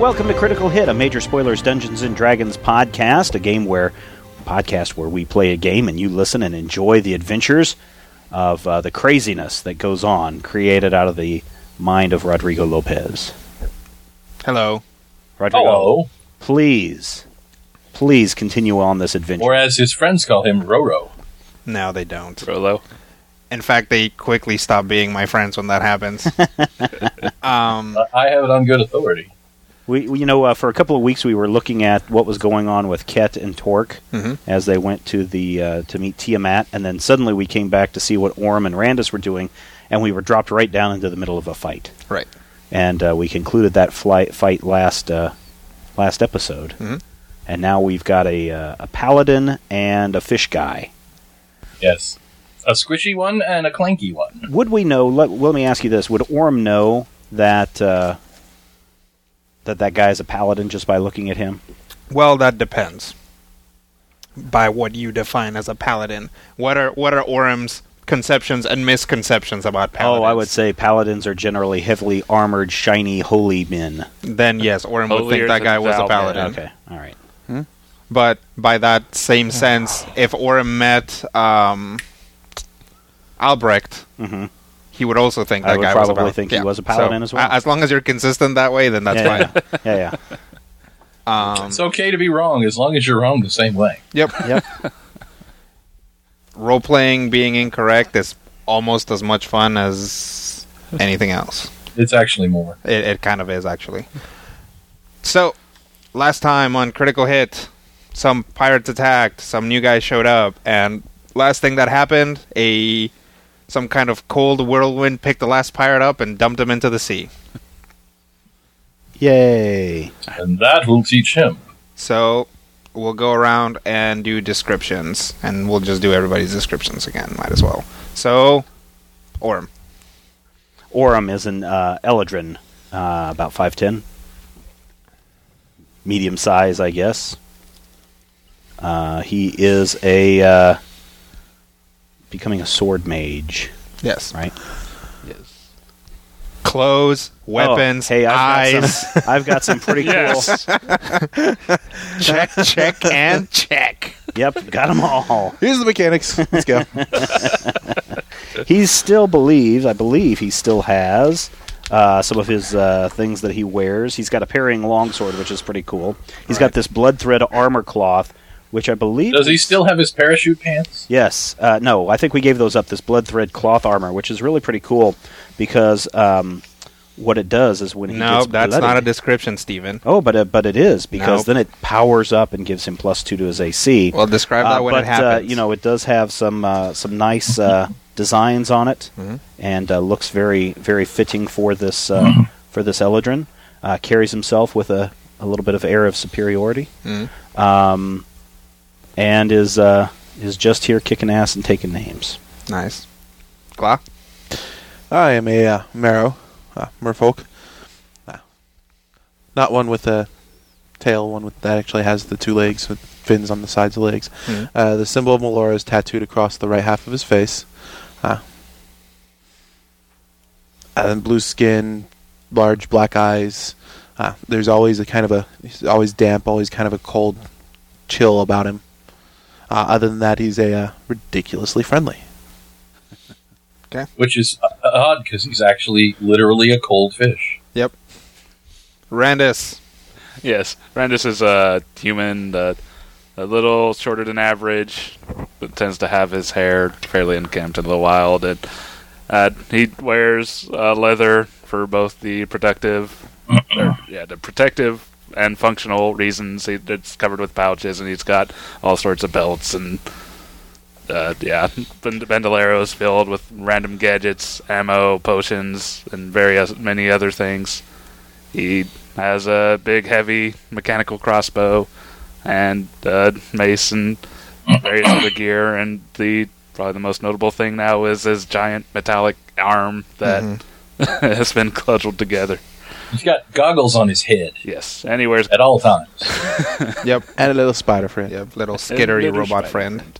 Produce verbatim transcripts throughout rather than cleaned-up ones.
welcome to Critical Hit, a Major Spoilers Dungeons and Dragons podcast, a game where podcast where we play a game and you listen and enjoy the adventures of uh, the craziness that goes on, created out of the mind of Rodrigo Lopez. Hello. Rodrigo, Hello. please, please continue on this adventure. Or as his friends call him, Roro. No, they don't. Rolo. In fact, they quickly stop being my friends when that happens. um, I have it on good authority. We, we- you know, uh, for a couple of weeks we were looking at what was going on with Ket and Torque Mhm. as they went to the uh, to meet Tiamat, and then suddenly we came back to see what Orm and Randus were doing, and we were dropped right down into the middle of a fight. right. And uh, we concluded that flight, fight last uh, last episode, Mhm. and now we've got a uh, a paladin and a fish guy. Yes. A squishy one and a clanky one. Would we know? Let, let me ask you this: would Orm know that uh, that that guy is a paladin just by looking at him? Well, that depends. By what you define as a paladin. What are what are Orm's conceptions and misconceptions about paladins? Oh, I would say paladins are generally heavily armored, shiny, holy men. Then yes, Orm would think Holier that guy than was a thou, paladin. Okay, all right. But by that same sense, if Orm met um, Albrecht, Mm-hmm. he would also think I that would guy was a probably paladin. think he was a paladin So, as well. a- As long as you're consistent that way, then that's yeah, fine. yeah, yeah, yeah. Um, It's okay to be wrong as long as you're wrong the same way. Yep. Yep. Role playing being incorrect is almost as much fun as anything else. It's actually more. It, it kind of is, actually. So, last time on Critical Hit, some pirates attacked, some new guys showed up, and last thing that happened, a some kind of cold whirlwind picked the last pirate up and dumped him into the sea. Yay. And that will teach him. So, we'll go around and do descriptions, and we'll just do everybody's descriptions again, might as well. So, Orm. Orm is an uh, Eladrin, uh, about five ten. Medium size, I guess. Uh, he is a uh, becoming a sword mage, Yes. right? Yes. Clothes, weapons, Oh, hey, I've eyes. Got some, I've got some pretty Yes. cool. check, check, and check. Yep, got them all. Here's the mechanics. Let's go. He still believes, I believe, he still has uh, some of his uh, things that he wears. He's got a parrying longsword, which is pretty cool. He's got Right. this blood thread armor cloth, which I believe. Does he still have his parachute pants? Yes. Uh, no, I think we gave those up, this blood thread cloth armor, which is really pretty cool because um, what it does is when he No, gets that's bloodied- not a description, Stephen. Oh, but, uh, but it is because Nope. then it powers up and gives him plus two to his A C. Well, describe that Uh, when but, it happens. Uh, you know, it does have some uh, some nice uh, designs on it, Mhm. and uh, looks very very fitting for this uh, for this Eladrin. Uh, carries himself with a, a little bit of air of superiority, Mhm. um, and is uh, is just here kicking ass and taking names. Nice. Gla? I am a uh, Marrow, uh, merfolk. Uh, not one with a tail, one with that actually has the two legs with fins on the sides of the legs. Mhm. Uh, the symbol of Melora is tattooed across the right half of his face. Uh, and blue skin, large black eyes. Uh, there's always a kind of a, he's always damp, always kind of a cold chill about him. Uh, other than that, he's a uh, ridiculously friendly. Which is uh, odd because he's actually literally a cold fish. Yep. Randus. Yes. Randus is a human, uh, a little shorter than average, but tends to have his hair fairly unkempt in the wild. And uh, he wears uh, leather for both the protective, or, yeah, the protective and functional reasons. He, it's covered with pouches, and he's got all sorts of belts and. Uh, yeah, band- bandoleros filled with random gadgets, ammo, potions, and various many other things. He has a big, heavy mechanical crossbow and uh, mace and various other gear. And the probably the most notable thing now is his giant metallic arm that Mhm. has been cudgeled together. He's got goggles on his head Yes, and he wears at all times. Yep. And a little spider friend. Yep. Little skittery little robot spider friend.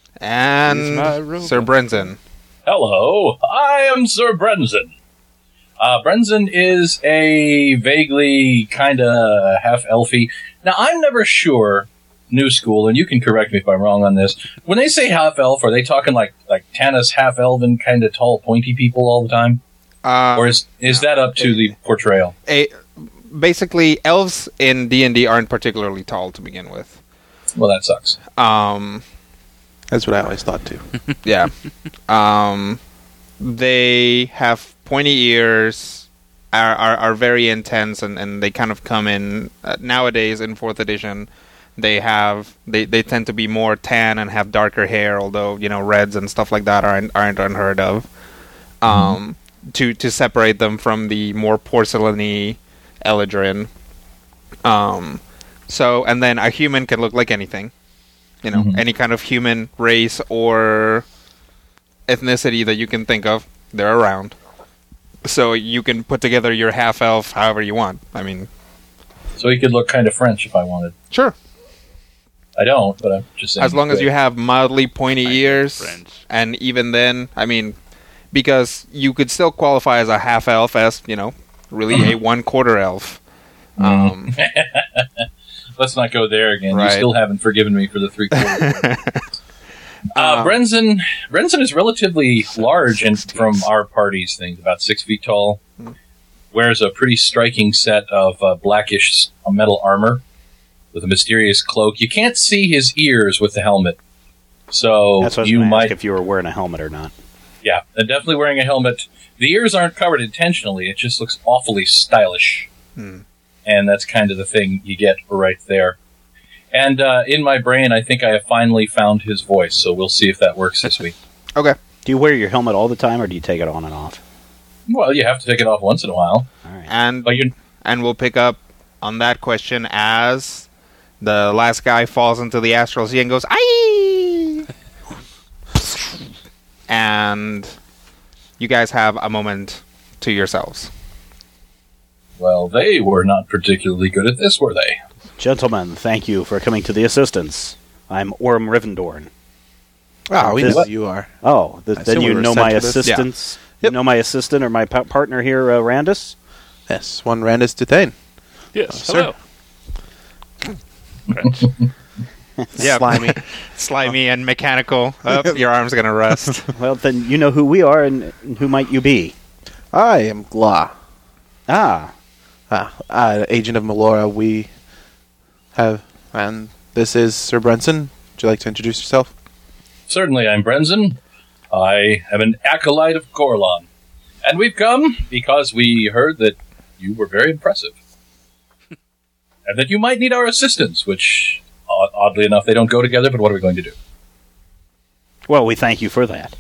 And He's my robot Sir Brenton. Hello, I am Sir Brenzen. Uh, Brenzen is a vaguely kind of half-elfy. Now, I'm never sure, new school, and you can correct me if I'm wrong on this. When they say half-elf, are they talking like like Tannis half-elven, kind of tall, pointy people all the time? Uh, Or is is that up to the portrayal? a, basically, elves in D and D aren't particularly tall to begin with. Well, that sucks. Um, That's what I always thought too. yeah. Um, they have pointy ears, are, are, are very intense, and, and they kind of come in, uh, nowadays in fourth edition, they have, they, they tend to be more tan and have darker hair, although, you know, reds and stuff like that aren't, aren't unheard of. Um, mm-hmm. to, to separate them from the more porcelainy Eladrin. Um, so, and then a human can look like anything. You know, mm-hmm. any kind of human race or ethnicity that you can think of, they're around. So you can put together your half-elf however you want. I mean... So he could look kind of French if I wanted. Sure. I don't, but I'm just saying... As long as you have mildly pointy I ears, French. And even then, I mean, because you could still qualify as a half-elf as, you know, really a one-quarter elf. Um... Let's not go there again. Right. You still haven't forgiven me for the three quarters. uh, Brenzen, Brenzen is relatively large and from our party's things, about six feet tall. Mm. Wears a pretty striking set of uh, blackish metal armor with a mysterious cloak. You can't see his ears with the helmet, so That's what I was you gonna might ask if you were wearing a helmet or not. Yeah, and definitely wearing a helmet. The ears aren't covered intentionally. It just looks awfully stylish. Hmm. And that's kind of the thing you get right there. And uh, in my brain, I think I have finally found his voice, so we'll see if that works this week. Okay. Do you wear your helmet all the time, or do you take it on and off? Well, you have to take it off once in a while. All right. And, But you and we'll pick up on that question as the last guy falls into the astral sea and goes, "Aye!" And you guys have a moment to yourselves. Well, they were not particularly good at this, were they? Gentlemen, thank you for coming to the assistance. I'm Orm Rivendorn. Ah, we This- know who you are. Oh, th- I then assume you we were know sent my to this? assistants? Yeah. Yep. You know my assistant or my pa- partner here, uh, Randus? Yes, one Randus Duthane. Yes, Oh, hello. Yeah. Slimy. Slimy and mechanical. Oh, your arm's going to rust. Well, then you know who we are, and, and who might you be? I am Gla. Ah, Ah, uh, agent of Melora. We have, and this is Sir Brenson. Would you like to introduce yourself? Certainly, I'm Brenzen. I am an acolyte of Gorlon. And we've come because we heard that you were very impressive. And that you might need our assistance, which, odd- oddly enough, they don't go together, but what are we going to do? well, we thank you for that.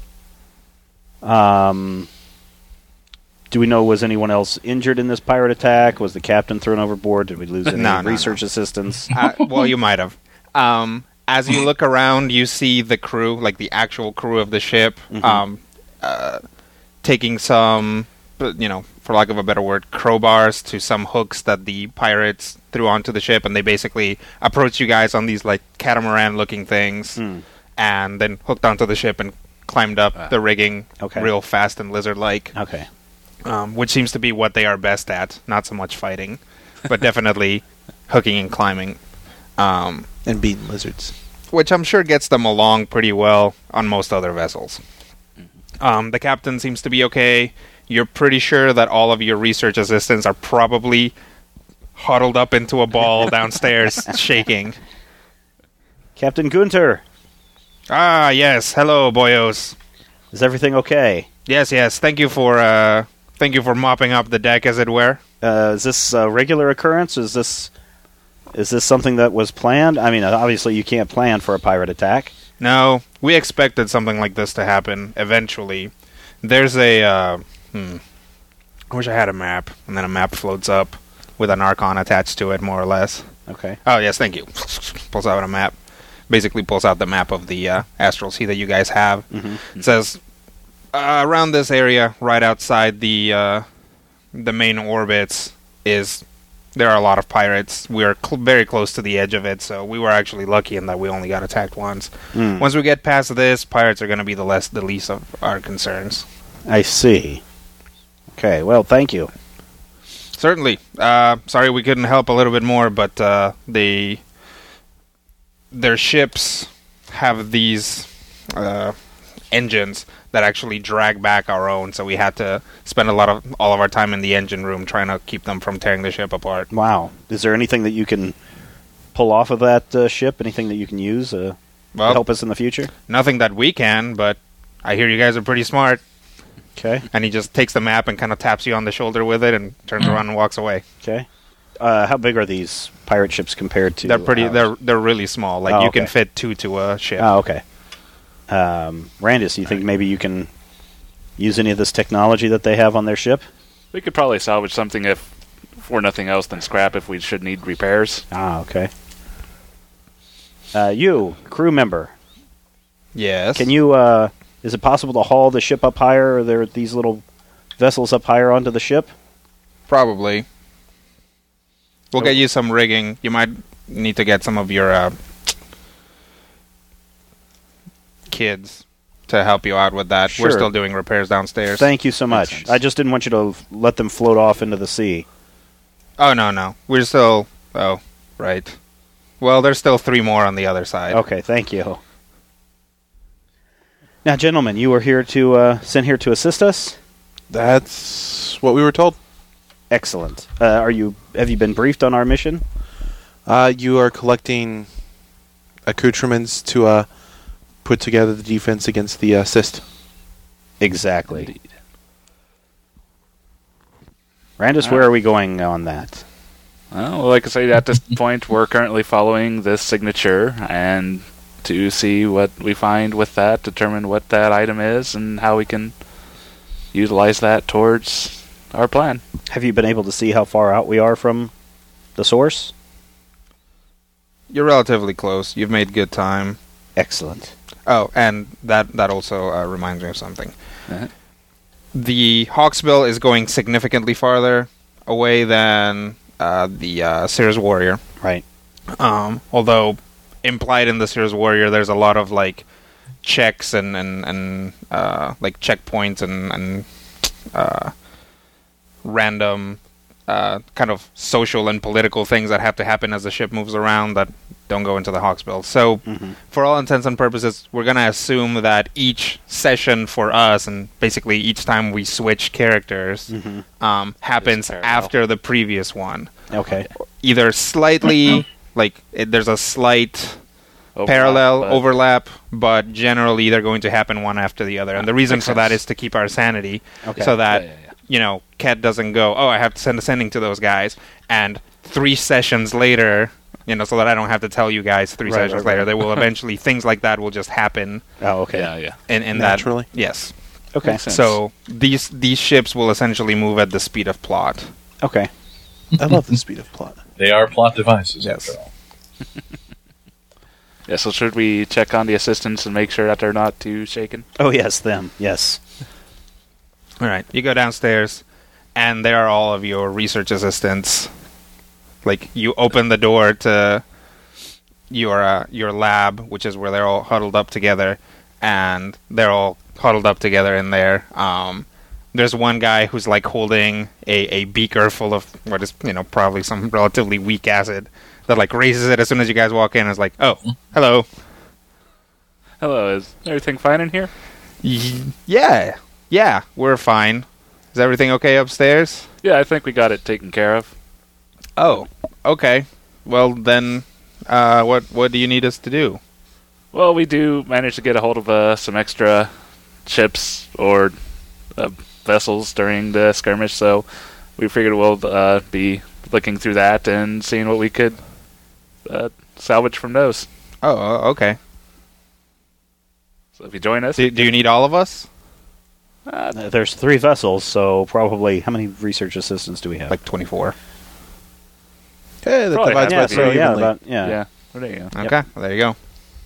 Um, do we know, was anyone else injured in this pirate attack? Was the captain thrown overboard? Did we lose any No, no, research assistants? uh, well, you might have. Um, as you look around, you see the crew, like the actual crew of the ship, Mhm. um, uh, taking some, you know, for lack of a better word, crowbars to some hooks that the pirates threw onto the ship, and they basically approached you guys on these like catamaran-looking things, Hmm. and then hooked onto the ship and climbed up Ah. the rigging Okay. real fast and lizard-like. Okay. Um, which seems to be what they are best at. Not so much fighting, but definitely hooking and climbing. Um, And beating lizards. which I'm sure gets them along pretty well on most other vessels. Um, the captain seems to be okay. You're pretty sure that all of your research assistants are probably huddled up into a ball downstairs, shaking. Captain Gunter, Ah, yes. Hello, boyos. is everything okay? Yes, yes. Thank you for uh, thank you for mopping up the deck, as it were. Uh, is this a regular occurrence? Is this is this something that was planned? I mean, obviously you can't plan for a pirate attack. No, we expected something like this to happen eventually. There's a, uh, hmm, I wish I had a map, and then a map floats up with an Archon attached to it, more or less. Okay. Oh, yes, thank you. Pulls out a map. Basically pulls out the map of the uh, Astral Sea that you guys have. Mm-hmm. It says, uh, around this area, right outside the, uh, the main orbits, is... There are a lot of pirates. We are cl- very close to the edge of it, so we were actually lucky in that we only got attacked once. Mm. Once we get past this, pirates are going to be the less, the least of our concerns. I see. Okay, well, thank you. Certainly. Uh, sorry we couldn't help a little bit more, but uh, they their ships have these uh, engines that actually drag back our own, so we had to spend a lot of all of our time in the engine room trying to keep them from tearing the ship apart. Wow. Is there anything that you can pull off of that uh, ship? Anything that you can use uh, Well, to help us in the future? nothing that we can, but I hear you guys are pretty smart. Okay. And he just takes the map and kind of taps you on the shoulder with it and turns around and walks away. Okay. Uh, how big are these pirate ships compared to? They're pretty. ours? They're they're really small. Like Oh, you can okay. fit two to a ship. Oh, okay. Um, Randus, you think maybe you can use any of this technology that they have on their ship? We could probably salvage something if, for nothing else than scrap, if we should need repairs. Ah, okay. Uh, you, crew member, Yes. can you? Uh, is it possible to haul the ship up higher? Or are there these little vessels up higher onto the ship? Probably. We'll Oh. get you some rigging. You might need to get some of your uh, kids to help you out with that. We're Sure. still doing repairs downstairs. Thank you so much. sense. I just didn't want you to let them float off into the sea. oh no no, we're still. Oh right. Well, there's still three more on the other side. Okay, thank you. Now, gentlemen, you were here to uh, sent here to assist us. That's what we were told. Excellent. Uh, are you? Have you been briefed on our mission? Uh, you are collecting accoutrements to uh, put together the defense against the uh, cyst. Exactly. Indeed. Randus, Uh, where are we going on that? Well, like I say, at this point, we're currently following this signature, and to see what we find with that, determine what that item is, and how we can utilize that towards our plan. Have you been able to see how far out we are from the source? You're relatively close. You've made good time. Excellent. Oh, and that that also uh, reminds me of something. Uh-huh. The Hawksbill is going significantly farther away than uh, the uh, Sears Warrior. Right. Um, although implied in the Sears Warrior, there's a lot of like checks and and and uh, like checkpoints and and uh, random uh, kind of social and political things that have to happen as the ship moves around that don't go into the Hawksbill. So, Mhm. for all intents and purposes, we're gonna assume that each session for us, and basically each time we switch characters, Mhm. um, happens parallel. after the previous one. Okay. Either slightly, like it, there's a slight Overlap, parallel but- overlap, but generally they're going to happen one after the other. And the reason Makes for that sense. is to keep our sanity, Okay. so that Yeah, yeah, yeah. you know, Ket doesn't go, oh, I have to send a sending to those guys, and three sessions later, you know, so that I don't have to tell you guys three Right, sessions right, later. right. They will eventually, things like that will just happen Oh, okay. Yeah, yeah. in, in Naturally. that. Yes. Okay. Makes sense. So these these ships will essentially move at the speed of plot. Okay. I love the speed of plot. They are plot devices. Yes. after all. Yeah, so should we check on the assistants and make sure that they're not too shaken? Oh, yes, them. Yes. All right, you go downstairs, and there are all of your research assistants. Like, you open the door to your uh, your lab, which is where they're all huddled up together, and they're all huddled up together in there. Um, there's one guy who's like holding a, a beaker full of what is, you know, probably some relatively weak acid that like raises it as soon as you guys walk in and is like, oh, hello. Hello, is everything fine in here? Y- yeah, yeah, we're fine. Is everything okay upstairs? Yeah, I think we got it taken care of. Oh, okay. Well then, uh, what what do you need us to do? Well, we do manage to get a hold of uh, some extra ships or uh, vessels during the skirmish, so we figured we'll uh, be looking through that and seeing what we could uh, salvage from those. Oh, uh, okay. So if you join us, Do, do you need all of us? uh, Uh, There's three vessels, so probably how many research assistants do we have? Like twenty-four. Hey, that Probably divides half by yeah, the three so yeah, evenly. about, yeah. yeah. Well, there you go. Okay, well, there you go.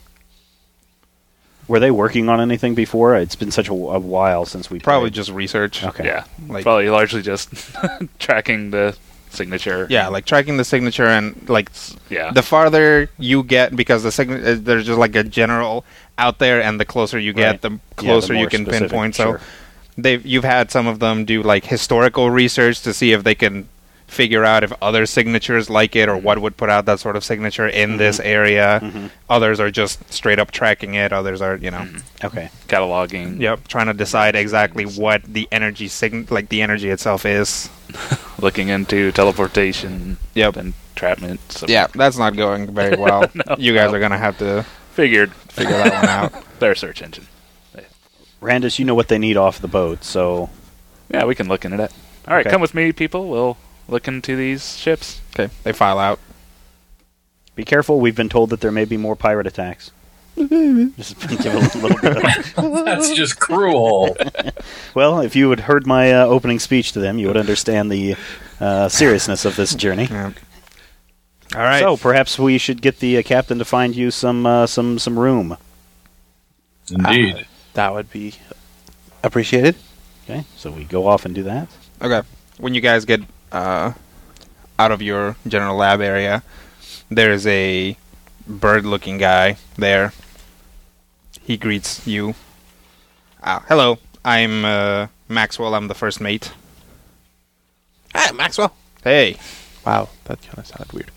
Were they working on anything before? It's been such a, a while since we Probably played. just research. Okay. Yeah, Like- probably largely just tracking the signature. Yeah, like tracking the signature and like yeah. the farther you get, because the sign- uh, there's just like a general out there, and the closer you get, Right. the Yeah, the closer you more can specific, pinpoint. sure. So they've you've had some of them do like historical research to see if they can figure out if other signatures like it or what would put out that sort of signature in Mm-hmm. this area. Mm-hmm. Others are just straight up tracking it. Others are, you know, Mm-hmm. Okay. Cataloging. yep, trying to decide exactly what the energy sign like the energy itself is. Looking into teleportation. Yep. Entrapment. So Yeah, that's not going very well. No, you guys no. are gonna have to Figured. figure that one out. Their search engine. Randus, you know what they need off the boat, so Yeah, we can look into that. All right, Okay. come with me, people. We'll look into these ships. Okay, they file out. be careful. We've been told that there may be more pirate attacks. Just give a little bit of, That's just cruel. well, if you had heard my uh, opening speech to them, you would understand the uh, seriousness of this journey. Yeah. All right. So perhaps we should get the uh, captain to find you some uh, some some room. Indeed. That would be appreciated. Okay, so we go off and do that. Okay. When you guys get uh, out of your general lab area, there's a bird-looking guy there. He greets you. Uh, hello, I'm uh, Maxwell. I'm the first mate. Hi, Maxwell. Hey. Wow, that kind of sounded weird.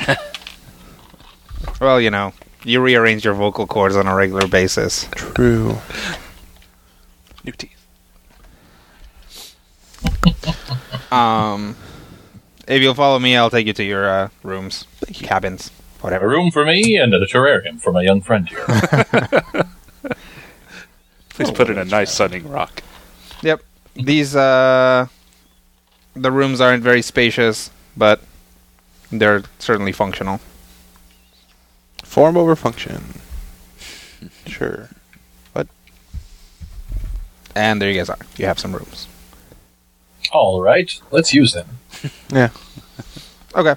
Well, you know, you rearrange your vocal cords on a regular basis. True. New teeth. Um, if you'll follow me, I'll take you to your uh, rooms, cabins, A whatever. room for me and a terrarium for my young friend here. Please put in a nice sunning rock. Yep. These, uh, the rooms aren't very spacious, but they're certainly functional. Form over function. Sure. And there you guys are. You have some rooms. All right, let's use them. Yeah. Okay.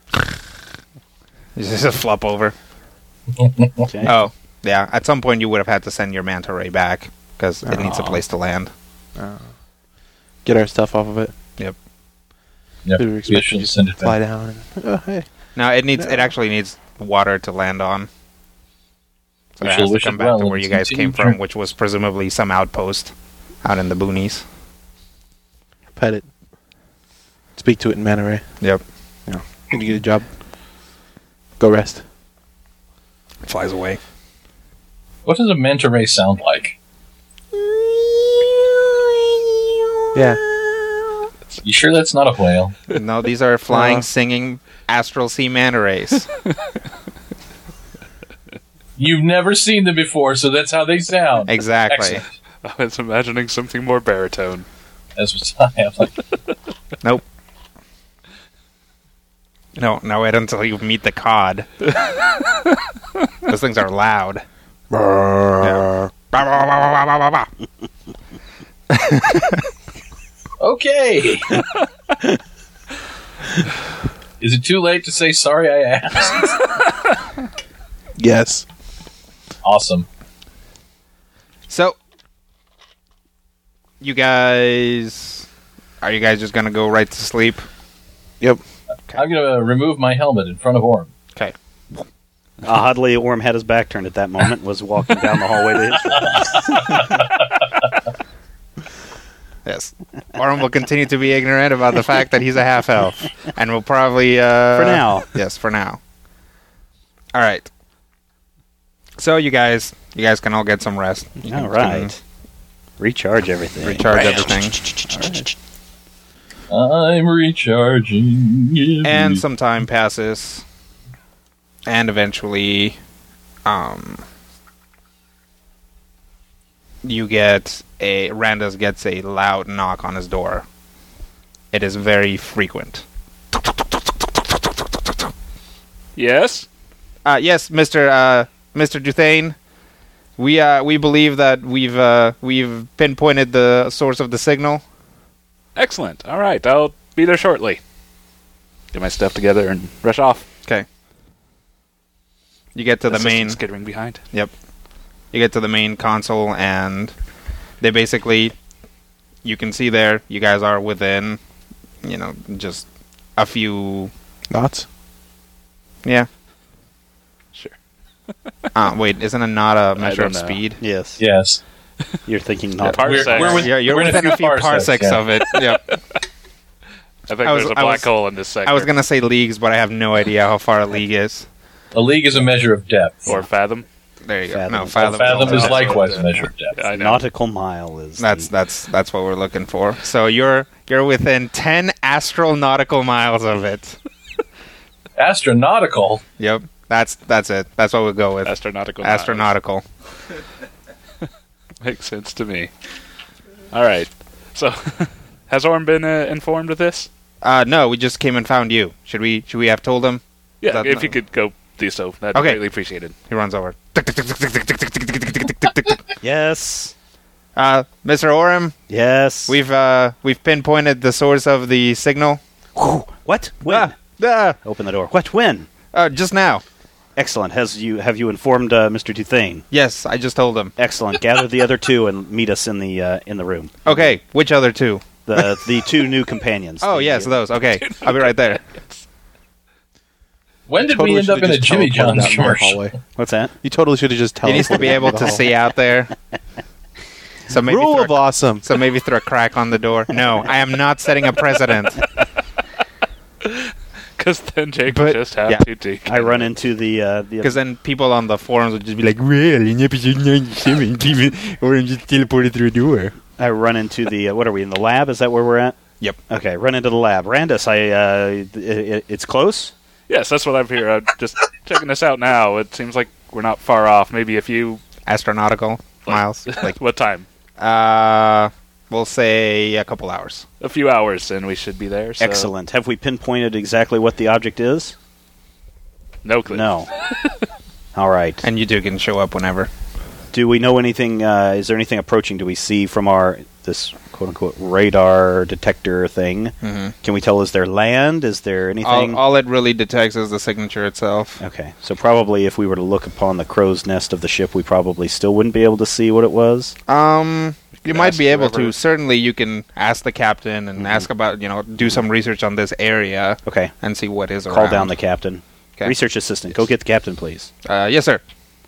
You just flop over. Okay. Oh, yeah. At some point, you would have had to send your manta ray back because it needs a Aw. place to land. Uh, get our stuff off of it. Yep, We were we expecting should you send to it fly back. down. And, oh, hey. No, it needs. No. It actually needs water to land on. So We it shall has to wish come it back well to in where its you guys came continued from, journey. which was presumably some outpost out in the boonies. Pet it. Speak to it in Manta Ray. Yep. Yeah. Did you get a job? Go rest. It flies away. What does a manta ray sound like? Yeah. You sure that's not a whale? No, these are flying, Uh. singing astral sea manta rays. You've never seen them before, so that's how they sound. Exactly. Excellent. I was imagining something more baritone. That's what I am like. Nope. No, no, wait until you meet the cod. Those things are loud. Yeah. Bah, bah, bah, bah, bah, bah, bah. Okay. Is it too late to say sorry I asked? Yes. Awesome. So, you guys... Are you guys just gonna go right to sleep? Yep. I'm going to remove my helmet in front of Orm. Okay. Uh, oddly, Orm had his back turned at that moment, was walking down the hallway to his room. Yes. Orm will continue to be ignorant about the fact that he's a half-elf. And will probably... Uh, For now. Yes, for now. Alright. So, you guys... You guys can all get some rest. You All can- right. Recharge everything. Recharge everything. I'm recharging. And some time passes. And eventually... Um... You get a... Randus gets a loud knock on his door. It is very frequent. Yes? Uh, yes, Mister Uh, Mister Duthane. We uh, we believe that we've uh, we've pinpointed the source of the signal. Excellent. All right, I'll be there shortly. Get my stuff together and rush off. Okay. You get to the main. Assistant skittering behind. Yep. You get to the main console, and they basically, you can see there, you guys are within, you know, just a few. Knots? Yeah. Sure. Uh, wait, isn't a knot a measure don't of know. speed? Yes. Yes. You're thinking Yeah, not. parsecs. We're, we're with, Yeah, you're we're in within a few parsecs, yeah. of it. Yep. I think I was- there's a I black was- hole in this sector. I was gonna say leagues, but I have no idea how far a league is. A league is a measure of depth. Or fathom. There you go. Fathom. No, A fathom. Fathom is also- likewise a measure of depth. I know. Nautical mile is. That's the, that's that's what we're looking for. So you're you're within ten astronautical miles of it. Astronautical. Yep. That's that's it. That's what we'll go with. Astronautical. miles. Astronautical. Makes sense to me. All right. So, has Orm been uh, informed of this? Uh, no, we just came and found you. Should we should we have told him? Yeah, That- if you could go do so, that'd be Okay. greatly appreciated. He runs over. yes. Uh, Mister Orem, Yes. we've uh we've pinpointed the source of the signal. What? When? Ah, ah, Open the door. What? When? uh, just now. Excellent. Has you have you informed uh, Mister Duthane? Yes, I just told him. Excellent. Gather the other two and meet us in the uh, in the room. Okay, which other two? The the two new companions. Oh The- yes, those. Okay, I'll be right there. When did Totally we end up should've in a just Jimmy teleported John's out in the commercial? hallway. What's that? You totally should have just He needs to be teleported able into to the see out there. So maybe Rule throw, of awesome. so maybe throw a crack on the door. No, I am not setting a precedent. Because then Jake But- would just have yeah. to take. I run into the uh, the Because then people on the forums would just be like, "Well, in episode ninety-seven, Steven Orange just teleported through a door." I run into the uh, what are we in the lab? Is that where we're at? Yep. Okay, run into the lab. Randus, I uh, it, it, it's close. Yes, that's what I'm here. I'm just checking this out now. It seems like we're not far off. Maybe a few. Astronautical miles. Like what time? Uh, we'll say a couple hours. A few hours, and we should be there. So. Excellent. Have we pinpointed exactly what the object is? No clue. No. All right. And you two can show up whenever. Do we know anything? Uh, is there anything approaching? Do we see from our this quote unquote radar detector thing? Mm-hmm. Can we tell? Is there land? Is there anything? All, all it really detects is the signature itself. Okay, so probably if we were to look upon the crow's nest of the ship, we probably still wouldn't be able to see what it was. Um, you can might ask be able whoever- to. Certainly, you can ask the captain and Mhm. ask about, you know, do some research on this area Okay, and see what is call around. down the captain. 'Kay. Research assistant, go get the captain, please. Uh, yes, sir.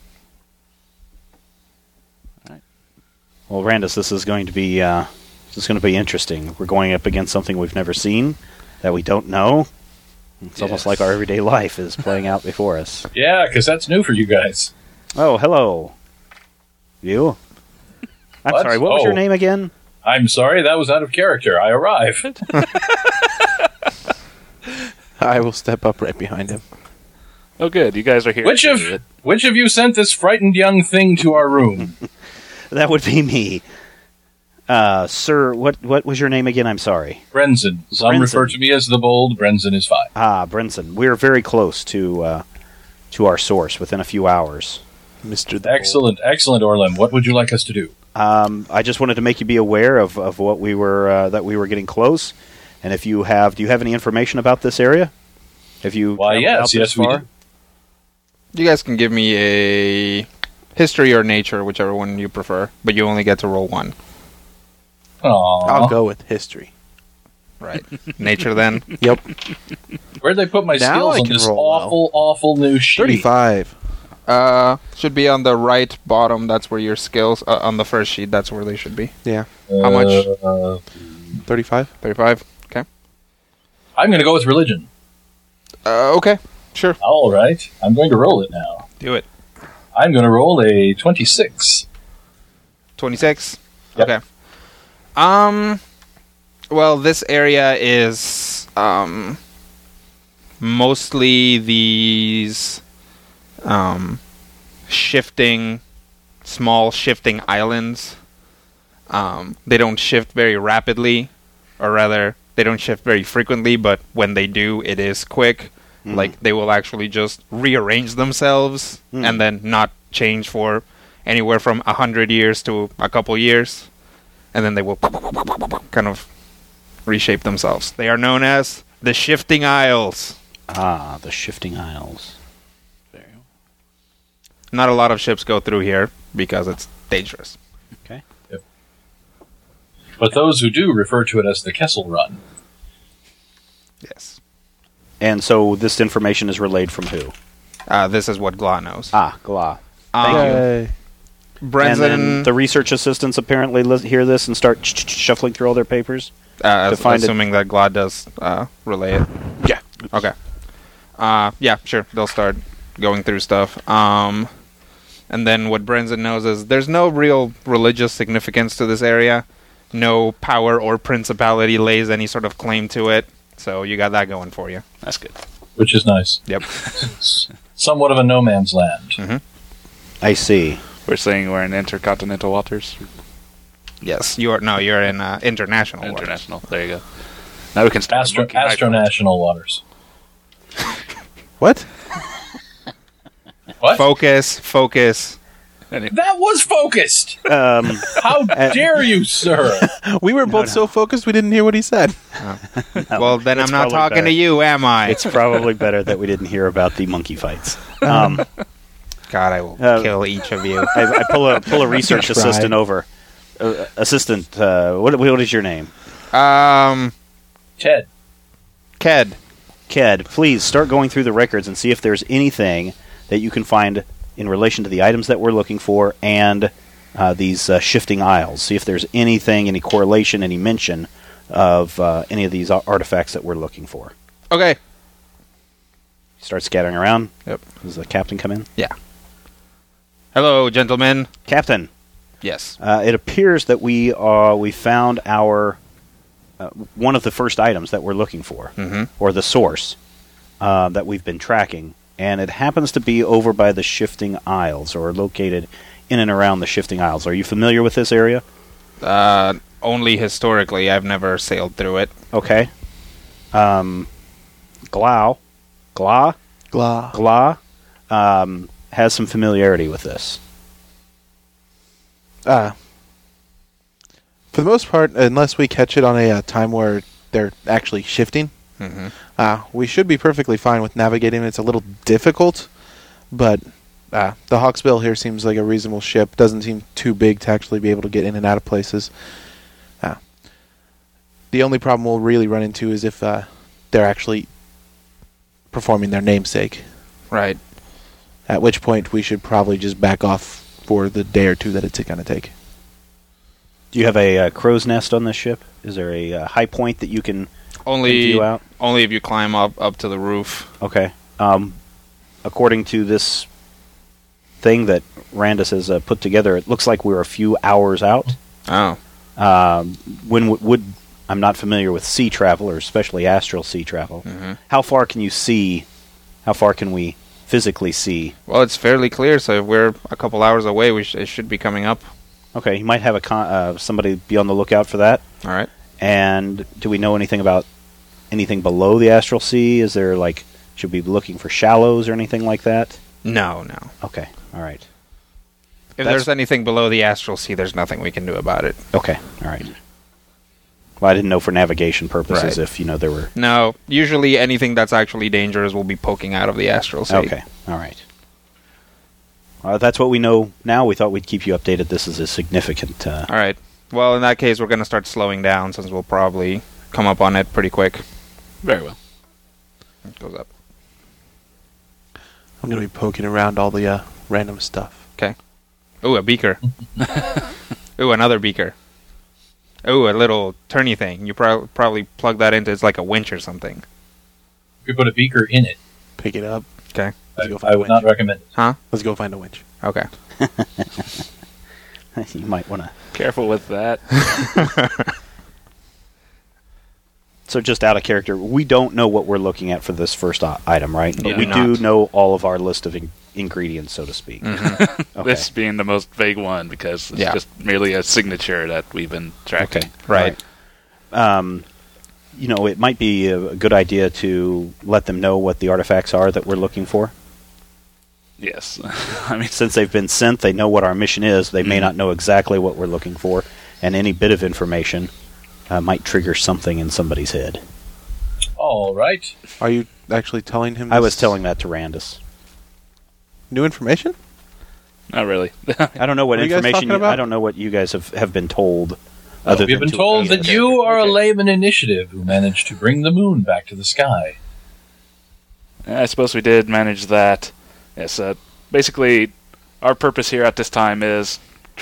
Well, Randus, this is going to be uh, this is going to be interesting. We're going up against something we've never seen that we don't know. It's almost Yes. like our everyday life is playing out before us. Yeah, because that's new for you guys. Oh, hello. You? I'm What? sorry, what was your Oh. name again? I'm sorry, that was out of character. I arrived. I will step up right behind him. Oh, good. You guys are here. Which to of do it. which of you sent this frightened young thing to our room? That would be me. Uh, sir, what what was your name again? I'm sorry. Brenson. Some Brenson. refer to me as the bold. Brenson is fine. Ah, Brenson. We're very close to uh, to our source within a few hours. Mister the Excellent, excellent, Orlem. What would you like us to do? Um, I just wanted to make you be aware of, of what we were uh, that we were getting close. And if you have, do you have any information about this area? Have you? Why, traveled yes, out this yes, we far? do. You guys can give me a history or nature, whichever one you prefer, but you only get to roll one. Aww. I'll go with history. Right. Nature then. Yep. Where'd they put my Now skills I on can this roll well. awful, awful new sheet? Thirty-five. Uh, should be on the right bottom. That's where your skills, uh, on the first sheet, that's where they should be. Yeah. How much? Uh, Thirty-five. thirty-five. Okay. I'm going to go with religion. Uh, okay. Sure. All right. I'm going to roll it now. Do it. I'm going to roll a twenty-six. twenty-six. Yep. Okay. Um, well, this area is um mostly these um shifting, small shifting islands. Um, they don't shift very rapidly, or rather, they don't shift very frequently. But when they do, it is quick. Mhm. Like they will actually just rearrange themselves Mm. and then not change for anywhere from a hundred years to a couple years, and then they will kind of reshape themselves. They are known as the Shifting Isles. Ah, the Shifting Isles. Not a lot of ships go through here because it's dangerous. Okay. But those who do refer to it as the Kessel Run. Yes. And so this information is relayed from who? Uh, this is what Gla knows. Ah, Gla. Um, Thank you. Yay. Brenzen, and then the research assistants apparently li- hear this and start ch- ch- shuffling through all their papers. uh, to as- find it. assuming that Glad does uh, relay it. Yeah. Okay. Uh, yeah, sure. They'll start going through stuff. Um, and then what Brenzen knows is there's no real religious significance to this area. No power or principality lays any sort of claim to it. So you got that going for you. That's good. Which is nice. Yep. It's somewhat of a no man's land. I see. We're saying we're in intercontinental waters. Yes. You are. No, you're in uh, international. waters. International. There you go. Now we can start. Astro monkey knife fight. astronational waters. What? What? Focus. Focus. Anyway, That was focused. Um, How dare you, sir? We were both so focused we didn't hear what he said. Well, then I'm it's not probably talking better. to you, am I? it's probably better that we didn't hear about the monkey fights. Um, God, I will Uh, kill each of you. I, I pull a pull a research Tried. assistant over. Uh, assistant, uh, what what is your name? Um, Ted. Ked. Ked, please start going through the records and see if there's anything that you can find in relation to the items that we're looking for and uh, these uh, shifting aisles. See if there's anything, any correlation, any mention of uh, any of these a- artifacts that we're looking for. Okay. Start scattering around. Yep. Does the captain come in? Yeah. Hello, gentlemen. Captain, Yes. uh, it appears that we uh, we found our uh, one of the first items that we're looking for, Mm-hmm. or the source uh, that we've been tracking, and it happens to be over by the shifting aisles, or located in and around the shifting aisles. Are you familiar with this area? Uh, only historically. I've never sailed through it. Okay. Um, Glau, Gla, Glah. Gla, um, has some familiarity with this. Uh, for the most part, unless we catch it on a uh, time where they're actually shifting, Mm-hmm. uh, we should be perfectly fine with navigating. It's a little difficult, but uh, the Hawksbill here seems like a reasonable ship. Doesn't seem too big to actually be able to get in and out of places. Uh, the only problem we'll really run into is if uh, they're actually performing their namesake, Right. at which point we should probably just back off for the day or two that it's going to take. Do you have a uh, crow's nest on this ship? Is there a uh, high point that you can Only view out? only if you climb up up to the roof. Okay. Um, according to this thing that Randus has uh, put together, it looks like we're a few hours out. Oh. Um, when w- would I'm not familiar with sea travel, or especially astral sea travel. Mm-hmm. How far can you see? How far can we physically see? Well, it's fairly clear, so if we're a couple hours away, we sh- it should be coming up. Okay, you might have a con- uh, somebody be on the lookout for that. All right. And do we know anything about anything below the astral sea? Is there like should we be looking for shallows or anything like that? No, no. Okay, all right. If That's- there's anything below the astral sea, there's nothing we can do about it. Okay, all right. Well, I didn't know for navigation purposes Right. if you know there were. No, usually anything that's actually dangerous will be poking out of the astral sea. Okay, all right. Uh, that's what we know now. We thought we'd keep you updated. This is a significant. Uh, All right. Well, in that case, we're going to start slowing down since we'll probably come up on it pretty quick. very well. It goes up. I'm going to be poking around all the uh, random stuff. Okay. Ooh, a beaker. Ooh, another beaker. Ooh, a little turny thing. You pro- probably plug that into, it's like a winch or something. If you put a beaker in it, Pick it up. Okay. Let's go I, find I a would winch. not recommend it. Huh? Let's go find a winch. Okay. you might want to. Careful with that. So just out of character, we don't know what we're looking at for this first uh, item, right? But Yeah. we Do do not. know all of our list of in- ingredients, so to speak. Mm-hmm. Okay. This being the most vague one because it's Yeah. just merely a signature that we've been tracking. Okay. Right. Um, you know, it might be a, a good idea to let them know what the artifacts are that we're looking for. Yes. I mean, Since they've been sent, they know what our mission is. They may Mhm. not know exactly what we're looking for, and any bit of information uh, might trigger something in somebody's head. All right. Are you actually telling him I this was telling that to Randus. new information? not really. I don't know what, What are you guys information. talking You, about? I don't know what you guys have, have been told. Other We've than been to told aid that us. you are a Okay. layman initiative who managed to bring the moon back to the sky. I suppose we did manage that. Yes, uh, basically, our purpose here at this time is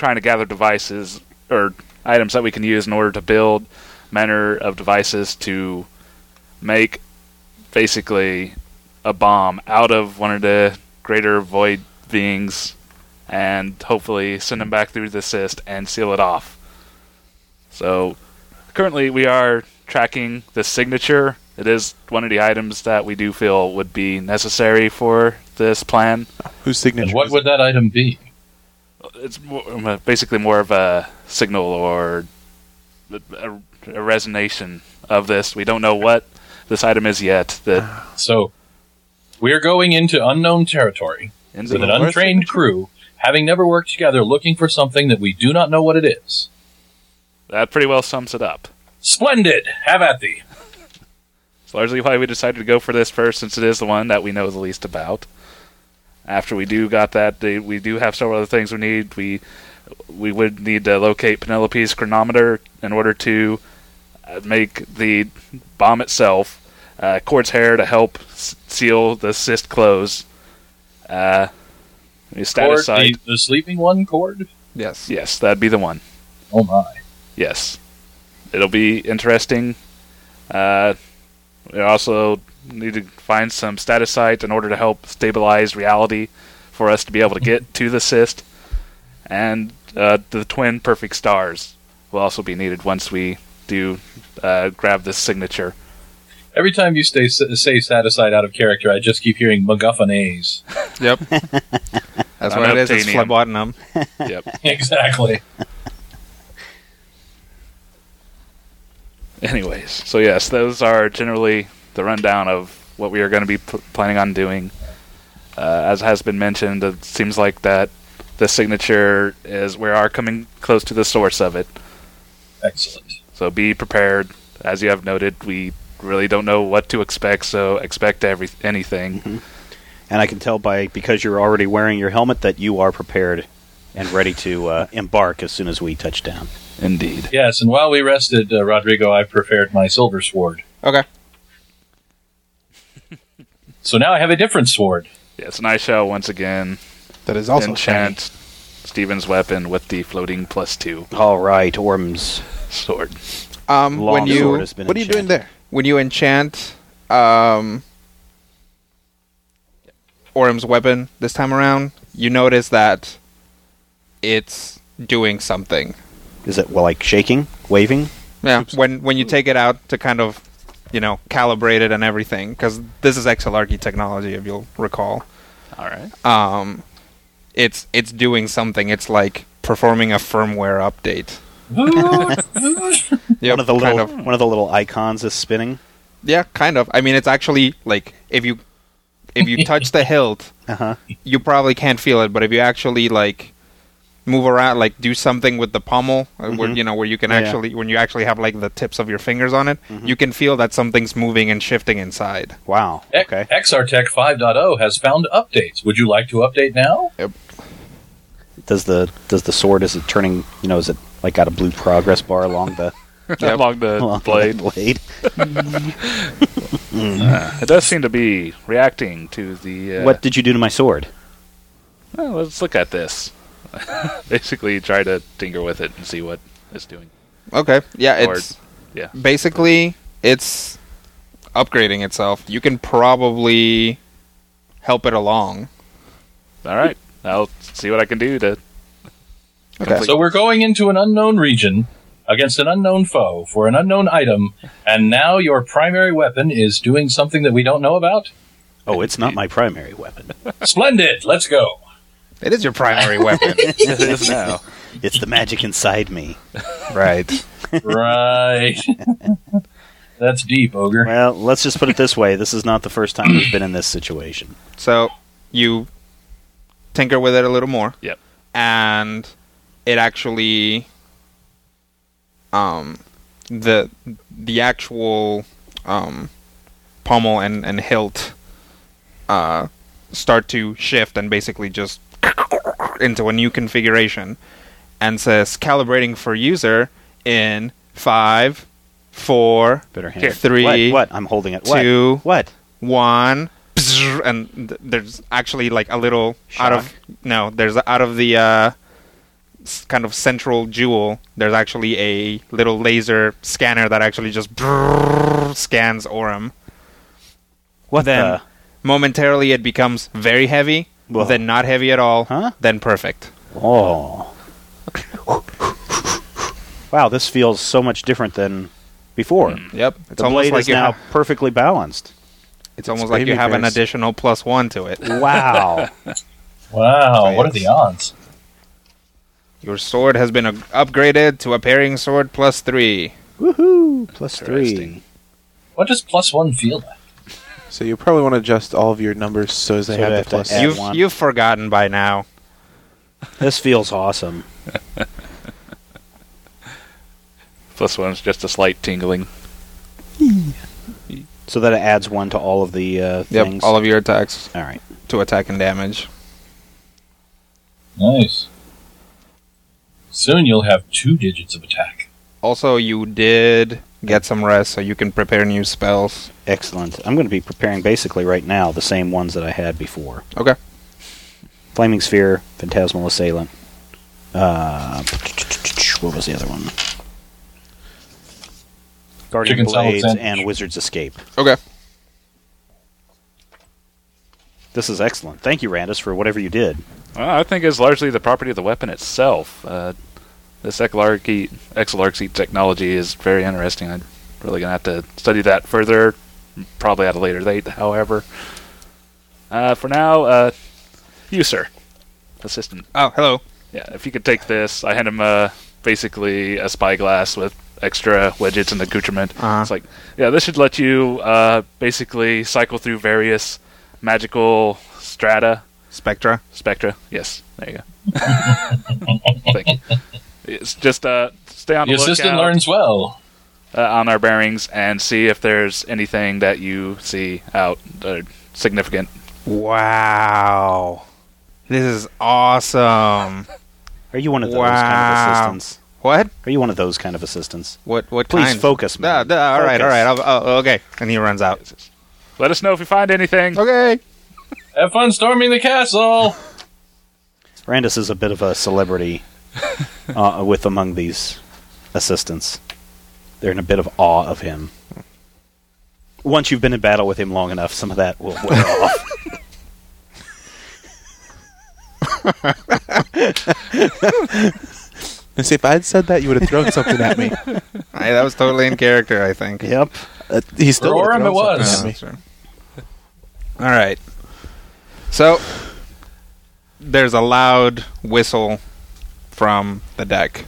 trying to gather devices or items that we can use in order to build manner of devices to make basically a bomb out of one of the greater void beings and hopefully send them back through the cyst and seal it off. So currently we are tracking the signature. It is one of the items that we do feel would be necessary for this plan. Whose signature? And what is would that item be? It's more, basically more of a signal or a, a resonation of this. We don't know what this item is yet. That So, we're going into unknown territory Indeed. with an untrained crew, having never worked together, looking for something that we do not know what it is. That pretty well sums it up. Splendid! Have at thee! It's largely why we decided to go for this first, since it is the one that we know the least about. After we do got that, they, we do have several other things we need. We we would need to locate Penelope's chronometer in order to uh, make the bomb itself. Uh, Cord's hair to help s- seal the cyst close. Uh, status Cord, the, site. the sleeping one, Cord? Yes. Yes, that'd be the one. Oh my. Yes. It'll be interesting. Uh, we also need to find some status site in order to help stabilize reality for us to be able to get to the cyst. And uh, the twin perfect stars will also be needed once we do uh, grab this signature. Every time you stay, say satisfied out of character, I just keep hearing MacGuffin-A's. Yep. That's what it is. It's Unobtainium. phlebotinum. Yep. Exactly. Anyways, so yes, those are generally the rundown of what we are going to be p- planning on doing. Uh, as has been mentioned, it seems like that the signature is we are coming close to the source of it. Excellent. So be prepared. As you have noted, we really don't know what to expect, so expect every anything. Mm-hmm. And I can tell by because you're already wearing your helmet that you are prepared and ready to uh, embark as soon as we touch down. Indeed. Yes, and while we rested, uh, Rodrigo, I prepared my silver sword. Okay. So now I have a different sword. Yes, and I shall once again That is also enchant Stephen's weapon with the floating plus two All right, Orm's sword. Um, long when you sword has been What are you doing enchanted. there? when you enchant um, Orm's weapon this time around, you notice that it's doing something. Is it well, like shaking, waving? Yeah, when when you take it out to kind of, you know, calibrate it and everything, because this is X L R Key technology, if you'll recall. All right. Um, it's it's doing something. It's like performing a firmware update. Yep, one of the kind little of. one of the little icons is spinning. Yeah, kind of. I mean, it's actually like if you if you touch the hilt, Uh huh. you probably can't feel it, but if you actually like move around, like do something with the pommel, uh where Mhm. you know where you can Yeah, yeah. actually when you actually have like the tips of your fingers on it, Mhm. you can feel that something's moving and shifting inside. Wow. E- Okay. XRTech five point oh has found updates. Would you like to update now? Does the does the sword is it turning? You know, is it like got a blue progress bar along the Along the along blade. The blade? Uh, it does seem to be reacting to the... Uh, What did you do to my sword? Well, let's look at this. Basically, try to tinker with it and see what it's doing. Okay, yeah, Or- it's yeah. basically it's upgrading itself. You can probably help it along. All right. I'll see what I can do to... Okay. complete- So we're going into an unknown region against an unknown foe for an unknown item, and now your primary weapon is doing something that we don't know about? Oh, it's not my primary weapon. Splendid! Let's go! It is your primary weapon. it is now. It's the magic inside me. Right. Right. That's deep, Ogre. Well, let's just put it this way: this is not the first time we've been in this situation. So you tinker with it a little more. Yep. And it actually um the the actual um pommel and, and hilt uh start to shift and basically just into a new configuration and says calibrating for user in five, four, Better hand. Here. three, What? What? I'm holding it. What? two, What? one, bzzz, and th- there's actually like a little out of Shock? no, there's out of the uh, s- kind of central jewel, there's actually a little laser scanner that actually just brrrr scans Orem. What then the? momentarily it becomes very heavy, Whoa. then not heavy at all, Huh? then perfect. Oh. Wow, this feels so much different than before. Yep. It's The almost blade like is you now have, perfectly balanced. it's almost like you baby have an bears. additional plus one to it. Wow. Wow, what are the odds? Your sword has been uh, upgraded to a parrying sword plus three. Woohoo! Plus three. Interesting. What does plus one feel like? So you probably want to adjust all of your numbers so as they So have they the have to plus. add You've one. you've forgotten by now. This feels awesome. Plus one's just a slight tingling. So that it adds one to all of the uh, Yep, things. all of your attacks all right. to attack and damage. Nice. Soon you'll have two digits of attack. Also, you did get some rest, so you can prepare new spells. Excellent. I'm going to be preparing basically right now the same ones that I had before. Okay. Flaming Sphere, Phantasmal Assailant. Uh, what was the other one? Guardian Chicken salad Blades sandwich. and Wizard's Escape. Okay. This is excellent. Thank you, Randus, for whatever you did. Well, I think it's largely the property of the weapon itself. Uh, this Exelarchy, Exelarchy technology is very interesting. I'm really going to have to study that further, probably at a later date, however. Uh, for now, uh, you, sir. Assistant. Oh, hello. Yeah, if you could take this, I hand him uh, basically a spyglass with extra widgets and accoutrement. Uh-huh. It's like, yeah, this should let you uh, basically cycle through various magical strata. Spectra. Spectra, yes, there you go. Thank you. It's just uh, stay on The the assistant lookout learns well. uh, on our bearings and see if there's anything that you see out uh, significant. Wow. This is awesome. Are you one of those kind Wow. of assistants? What? Are you one of those kind of assistants? What? What Please kind? focus, man. Duh, duh, all right, Focus. all right. I'll, oh, okay. And he runs out. Let us know if you find anything. Okay. Have fun storming the castle! Randus is a bit of a celebrity uh, with among these assistants. They're in a bit of awe of him. Once you've been in battle with him long enough, some of that will wear off. And see, if I had said that, you would have thrown something at me. Hey, that was totally in character, I think. Yep. Uh, he still would have For Orem thrown it something was. at me. That's right. All right. So there's a loud whistle from the deck.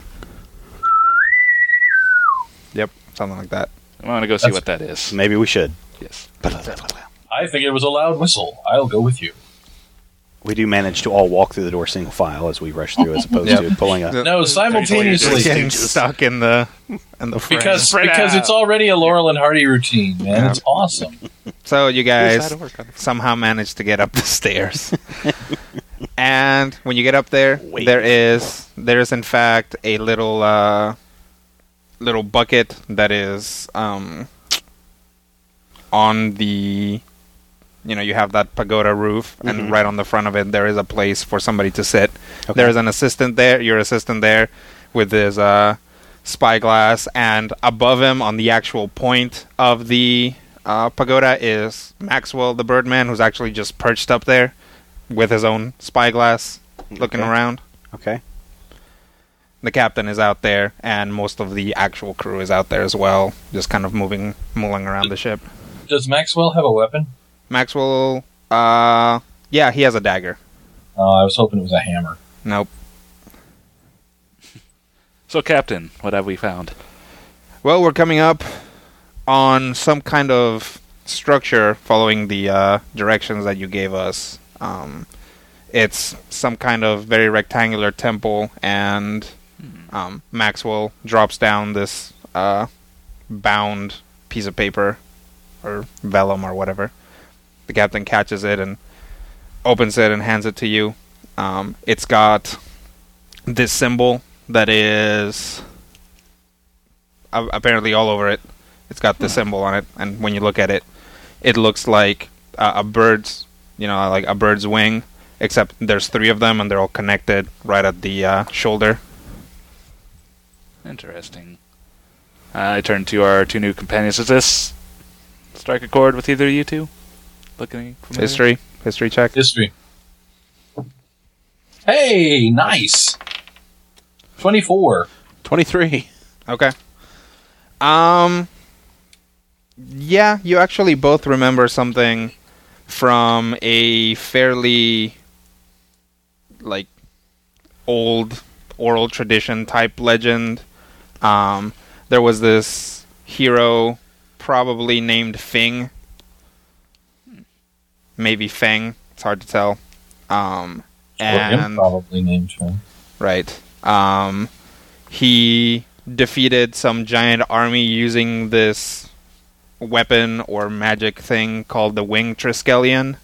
Yep, something like that. I want to go see That's- what that is. Maybe we should. Yes. I think it was a loud whistle. I'll go with you. We do manage to all walk through the door single file as we rush through, as opposed Yep. to pulling a. No, simultaneously. Getting stuck in the in the frame. Because Spread because out. it's already a Laurel and Hardy routine, man. It's awesome. So you Here's guys how to work on it. somehow managed to get up the stairs. And when you get up there, Wait. there is there is in fact a little uh, little bucket that is um, on the you know you have that pagoda roof, Mhm. and right on the front of it there is a place for somebody to sit. Okay. There is an assistant there, your assistant there, with his uh, spyglass, and above him on the actual point of the uh, pagoda is Maxwell the Birdman, who's actually just perched up there with his own spyglass, looking Okay. around. Okay. The captain is out there, and most of the actual crew is out there as well, just kind of moving, mulling around the ship. Does Maxwell have a weapon? Maxwell, uh, yeah, he has a dagger. Oh, I was hoping it was a hammer. Nope. So, Captain, what have we found? Well, we're coming up on some kind of structure following the uh, directions that you gave us. Um, it's some kind of very rectangular temple, and um, Maxwell drops down this uh, bound piece of paper, or vellum, or whatever. The captain catches it and opens it and hands it to you. Um, it's got this symbol that is uh, apparently all over it. It's got the symbol on it, and when you look at it, it looks like uh, a bird's, you know, like a bird's wing, except there's three of them and they're all connected right at the uh, shoulder. Interesting. Uh, I turn to our two new companions. Does this strike a chord with either of you two? Looking familiar? History, history check. History. Hey, nice. twenty-four. twenty-three. Okay. Um. Yeah, you actually both remember something from a fairly, like, old oral tradition type legend. Um, there was this hero, probably named Fing. Maybe Feng. It's hard to tell. Um, Or him and probably named him. right. Um, he defeated some giant army using this weapon or magic thing called the Wing Triskelion.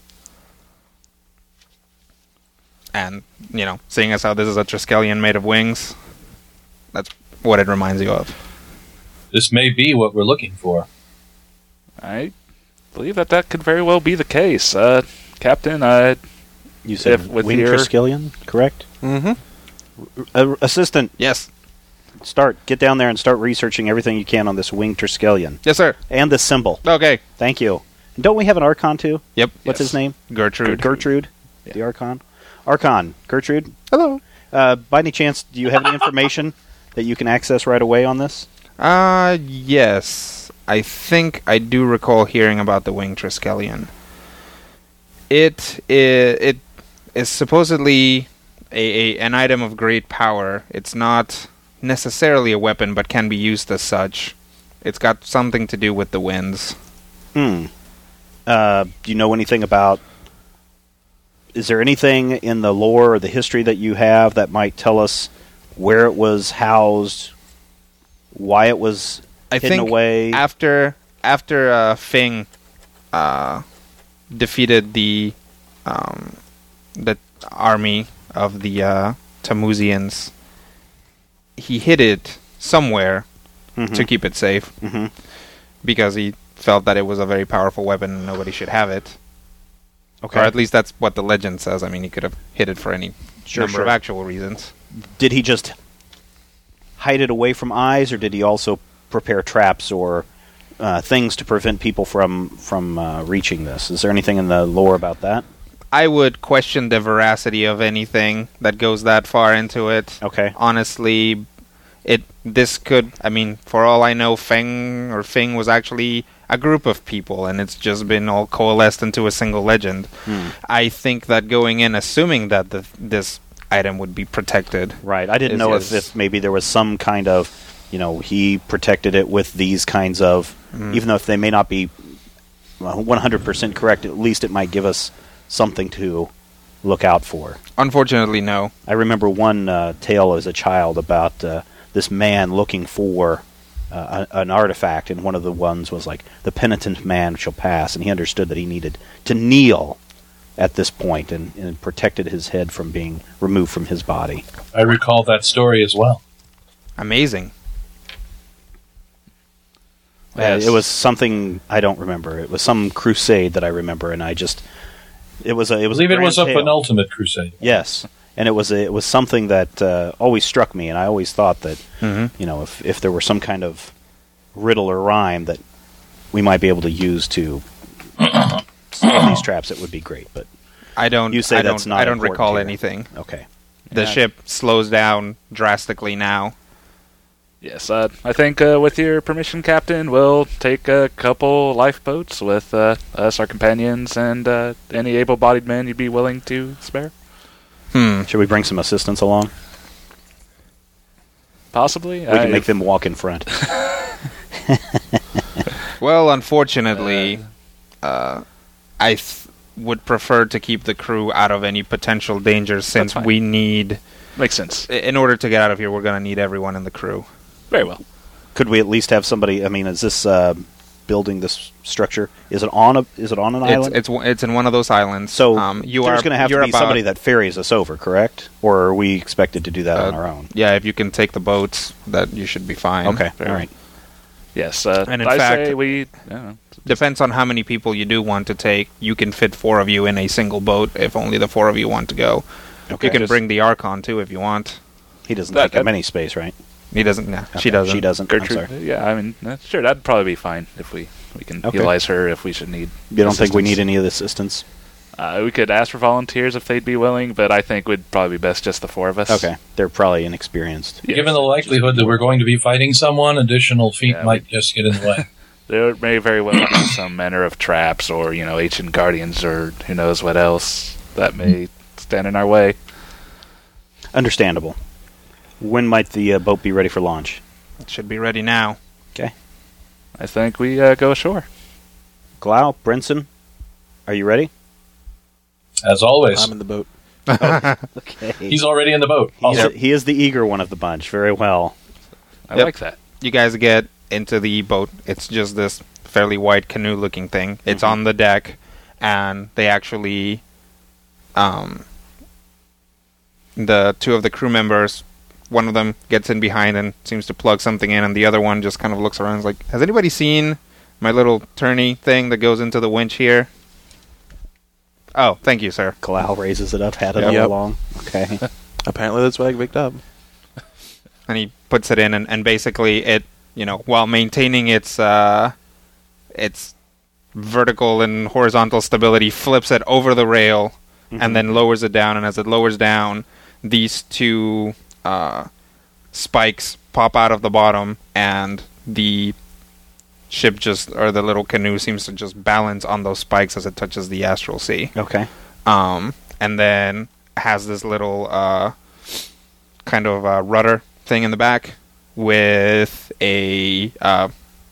And, you know, seeing as how this is a Triskelion made of wings, that's what it reminds you of. This may be what we're looking for. I believe that that could very well be the case. Uh, Captain, uh, You said If with Wing your- Triskelion, correct? Mm-hmm. Uh, assistant, Yes. start. Get down there and start researching everything you can on this Wing Triskelion. Yes, sir. And this symbol. Okay. Thank you. And don't we have an Archon, too? Yep. What's Yes. his name? Gertrude. Gertrude? Yeah. The Archon? Archon. Gertrude? Hello. Uh, by any chance, do you have any information that you can access right away on this? Uh, yes. I think I do recall hearing about the Wing Triskelion. It is, it is supposedly a, a an item of great power. It's not necessarily a weapon, but can be used as such. It's got something to do with the winds. Hmm. Uh, do you know anything about... Is there anything in the lore or the history that you have that might tell us where it was housed, why it was I hidden think away? after after uh, Fing uh, defeated the um, the army of the uh, Tamuzians, he hid it somewhere Mhm. to keep it safe Mhm. because he felt that it was a very powerful weapon and nobody should have it. Okay. Or at least that's what the legend says. I mean, he could have hid it for any Sure, number sure. of actual reasons. Did he just hide it away from eyes, or did he also prepare traps or uh, things to prevent people from from uh, reaching this? Is there anything in the lore about that? I would question the veracity of anything that goes that far into it. Okay. Honestly, it this could, I mean, for all I know, Feng or Fing was actually a group of people, and it's just been all coalesced into a single legend. Hmm. I think that going in, assuming that the, this item would be protected. Right. I didn't Is- know if, is- if maybe there was some kind of, you know, he protected it with these kinds of, Mm. even though if they may not be well, one hundred percent correct, at least it might give us something to look out for. Unfortunately, no. I remember one uh, tale as a child about uh, this man looking for uh, a, an artifact, and one of the ones was like, the penitent man shall pass, and he understood that he needed to kneel at this point and, and protected his head from being removed from his body. I recall that story as well. Amazing. Yes. Uh, it was something I don't remember. It was some crusade that I remember, and I just it was a it I was believe a it was a grand tale. penultimate crusade. Yes, and it was a, it was something that uh, always struck me, and I always thought that Mhm. you know if if there were some kind of riddle or rhyme that we might be able to use to solve these traps, it would be great. But I don't. You say I that's don't, not I don't important recall here. anything. okay, The Yeah. ship slows down drastically now. Yes, uh, I think uh, with your permission, Captain, we'll take a couple lifeboats with uh, us, our companions, and uh, any able-bodied men you'd be willing to spare. Hmm. should we bring some assistants along? Possibly. We I- can make them walk in front. Well, unfortunately, uh, I th- would prefer to keep the crew out of any potential danger since fine. we need, Makes sense. i- in order to get out of here, we're going to need everyone in the crew. Very well. Could we at least have somebody? I mean, is this uh, building this structure? Is it on a? Is it on an It's island? it's w- it's in one of those islands. So um, you there's are going to have you're to be about- somebody that ferries us over, correct? Or are we expected to do that Uh, on our own? Yeah, if you can take the boats, that you should be fine. Okay, Very all well. right. Yes, uh, And in I fact- say we. Yeah, Depends on how many people you do want to take. You can fit four of you in a single boat if only the four of you want to go. Okay. You can Just- bring the Archon too if you want. He doesn't That- take up that- any space, right? He doesn't. Nah, she Okay, doesn't. She doesn't. I'm Gertrude. sorry. Yeah, I mean, uh, sure, that'd probably be fine if we we can Okay. utilize her if we should need. You don't think we assistance. need any of the assistance? Uh, we could ask for volunteers if they'd be willing, but I think we'd probably be best just the four of us. Okay. They're probably inexperienced. Yes. Given the likelihood that we're going to be fighting someone, additional feet Yeah, might just get in the way. There may very well be some manner of traps or, you know, ancient guardians or who knows what else that may stand in our way. Understandable. When might the uh, boat be ready for launch? It should be ready now. Okay. I think we uh, go ashore. Glau, Brinson, are you ready? As always, I'm in the boat. Okay. he's already in the boat. He's Also, a- he is the eager one of the bunch. Very well. I Yep. like that. You guys get into the boat. It's just this fairly wide canoe-looking thing. It's Mhm. on the deck, and they actually, um, the two of the crew members, one of them gets in behind and seems to plug something in, and the other one just kind of looks around and is like, has anybody seen my little turny thing that goes into the winch here? Oh, thank you, sir. Glau raises it up, had it Yep. all Yep. along. Okay. Apparently that's what I picked up. And he puts it in, and, and basically it, you know, while maintaining its uh, its vertical and horizontal stability, flips it over the rail Mhm. and then lowers it down. And as it lowers down, these two uh, spikes pop out of the bottom, and the ship just, or the little canoe seems to just balance on those spikes as it touches the astral sea. Okay. Um, and then has this little uh, kind of uh, rudder thing in the back with a uh,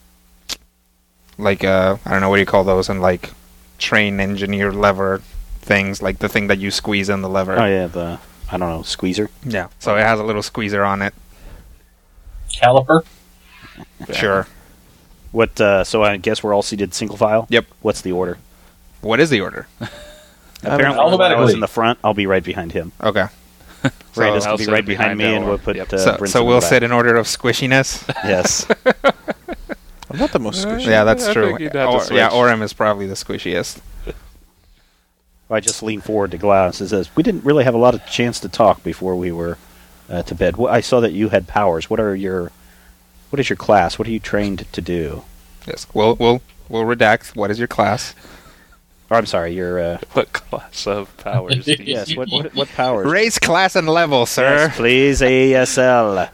like a, I don't know, what do you call those, and like train engineer lever things, like the thing that you squeeze in the lever. Oh, yeah, the, I don't know, squeezer. Yeah. So it has a little squeezer on it. caliper. Sure. What? Uh, so I guess we're all seated single file? Yep. What's the order? What is the order? Apparently, Alphabetically. I was in the front. I'll be right behind him. Okay. Brandis I'll will be sit right behind, behind me, and Elor. we'll put Yep. uh, so Brinson so in we'll the sit back. in order of squishiness. Yes. I'm not the most squishy. Yeah, that's I true. think you'd have to Or- yeah, switch. Orem is probably the squishiest. I just lean forward to Glass and says, "We didn't really have a lot of chance to talk before we were uh, to bed. Well, I saw that you had powers. What are your, what is your class? What are you trained to do? Yes. We'll we'll we'll redact. What is your class? Or I'm sorry, your uh, What class of powers do you yes. What what, what powers? Race, class, and level, sir. Yes, please, A S L.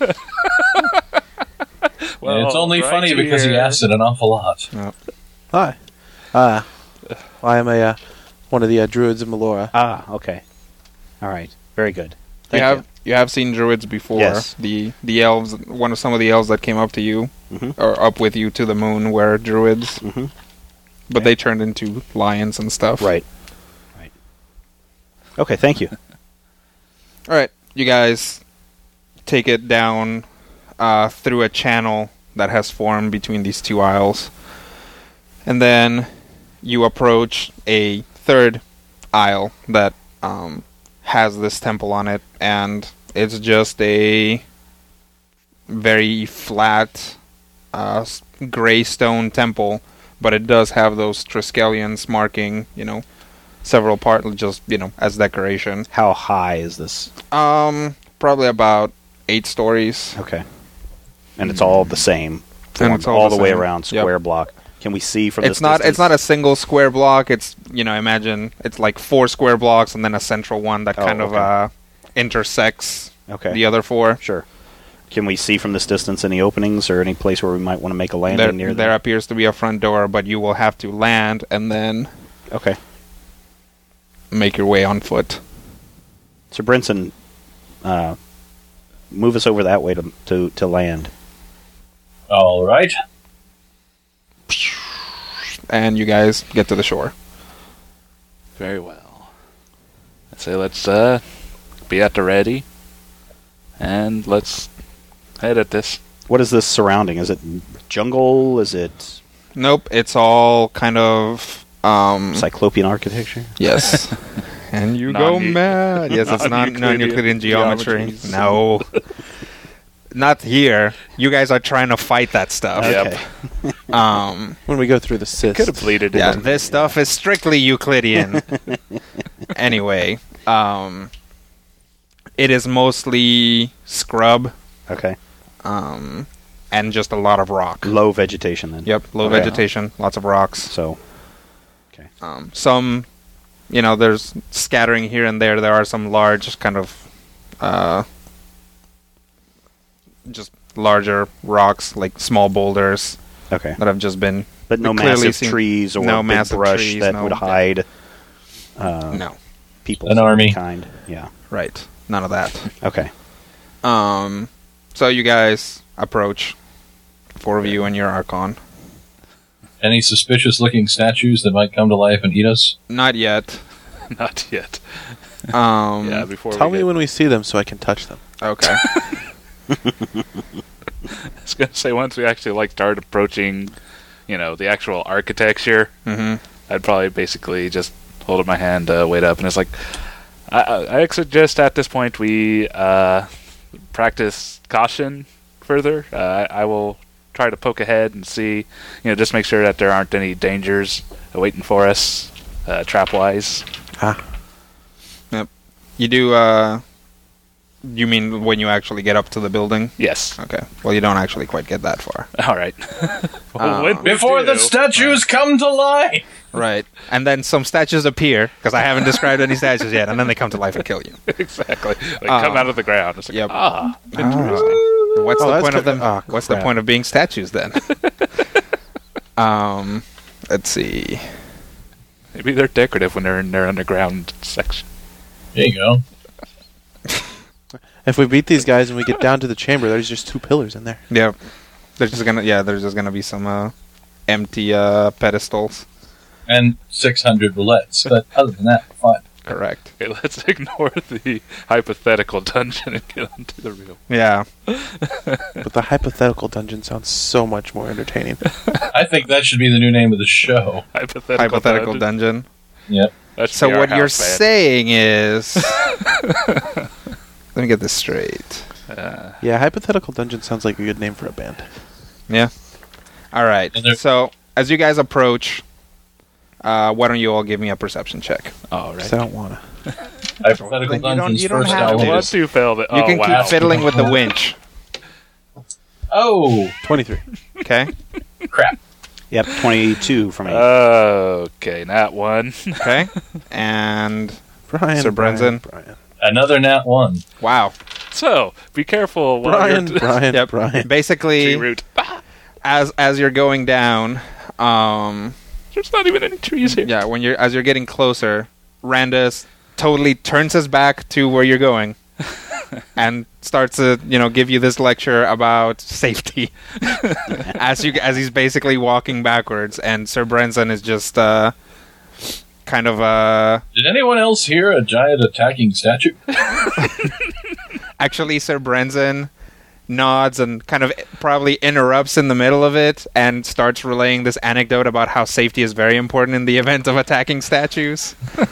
Well, And it's only right funny because he here. asked it an awful lot. Hi. Uh, I am a uh, one of the uh, druids of Melora. Ah, okay. All right. Very good. You Thank have you have seen druids before. Yes. The the elves, one of some of the elves that came up to you, Mhm. or up with you to the moon, were druids, hmm but they turned into lions and stuff. Right. Right. Okay. Thank you. All right, you guys take it down uh, through a channel that has formed between these two aisles, and then you approach a third aisle that um, has this temple on it, and it's just a very flat uh, s- gray stone temple, but it does have those Triskelions marking, you know, several parts, just, you know, as decoration. How high is this? Um, probably about eight stories. Okay. And it's all the same. And it's all all the the way same. around, Yep. square block. Can we see from It's this not. distance? It's not a single square block. It's, you know, imagine it's like four square blocks and then a central one that Oh, kind of okay. uh, intersects Okay. the other four. Sure. Can we see from this distance any openings or any place where we might want to make a landing There, near there them? appears to be a front door, but you will have to land and then Okay. make your way on foot. So Brinson, uh, move us over that way to to, to land. All right. And you guys get to the shore. Very well. I'd say let's uh, be at the ready, and let's head at this. What is this surrounding? Is it jungle? Is it Nope, it's all kind of um cyclopean architecture? yes. And you go Non-Eu- mad. Yes, it's not non-Euclidean non-Euclidean geometry. geometries. No. not here. You guys are trying to fight that stuff. Okay. Yep. Um, When we go through the cyst. Could have bleeded yeah, it. this stuff is strictly Euclidean. Anyway, um, it is mostly scrub Okay. um, and just a lot of rock. Low vegetation then. Yep, low Okay. vegetation, lots of rocks. So, okay. Um, some, you know, there's scattering here and there. There are some large, kind of, uh, just larger rocks, like small boulders Okay. that have just been. But no clearly massive seen- trees or no big massive brush trees, that no- would hide uh, No, people. An army. Kind. Yeah. right. None of that. Okay. Um, so you guys approach, four of you and your Archon. Any suspicious looking statues that might come to life and eat us? Not yet. Not yet. Um, Yeah, before Tell we me get, when we see them so I can touch them. Okay. I was gonna say once we actually like start approaching, you know, the actual architecture, hmm I'd probably basically just hold up my hand, uh, wait up, and it's like, I, I I suggest at this point we uh, practice caution further. Uh, I, I will try to poke ahead and see, you know, just make sure that there aren't any dangers waiting for us, uh, trap wise. Ah. You do, uh... You mean when you actually get up to the building? Yes. Okay. Well, you don't actually quite get that far. All right. Uh, When we Before the do- statues come to life! Right. And then some statues appear, because I haven't described any statues yet, and then they come to life and kill you. exactly, they Uh, come out of the ground. It's like, yep. ah, Interesting. What's Oh, the that's point of good. them? Oh, what's the crap. point of being statues then? um, let's see. maybe they're decorative when they're in their underground section. There you go. If we beat these guys and we get down to the chamber, there's just two pillars in there. Yeah, there's just gonna yeah, there's just gonna be some uh, empty uh, pedestals. And six hundred roulettes. But other than that, fine. Correct. Okay, let's ignore the hypothetical dungeon and get on to the real. Yeah. But the hypothetical dungeon sounds so much more entertaining. I think that should be the new name of the show. Hypothetical, Hypothetical dungeon. dungeon. Yep. That should So be our what you're house band. saying is, let me get this straight. Uh, Yeah, hypothetical dungeon sounds like a good name for a band. Yeah. All right. And there- So as you guys approach, uh, why don't you all give me a perception check? all 'Cause right. I don't want to. Hypothetical Then you don't- Dungeon's you don't first have to. I album want is- to fail it. You Oh, can wow. keep fiddling with the winch. Oh, twenty-three. Okay. crap. Yep. Twenty-two from me. Okay, not one. Okay. And Brian. Sir Brian, Brendan. Brian. Another nat one. wow. So be careful while Brian, you're Brian, Yep. Brian. tree Basically, root. Ah, as as you're going down, um, there's not even any trees here. yeah, when you're as you're getting closer, Randus totally turns his back to where you're going, and starts to you know give you this lecture about safety, as you as he's basically walking backwards, and Sir Brendan is just uh, kind of uh, Did anyone else hear a giant attacking statue? actually Sir Brendan nods and kind of probably interrupts in the middle of it and starts relaying this anecdote about how safety is very important in the event of attacking statues.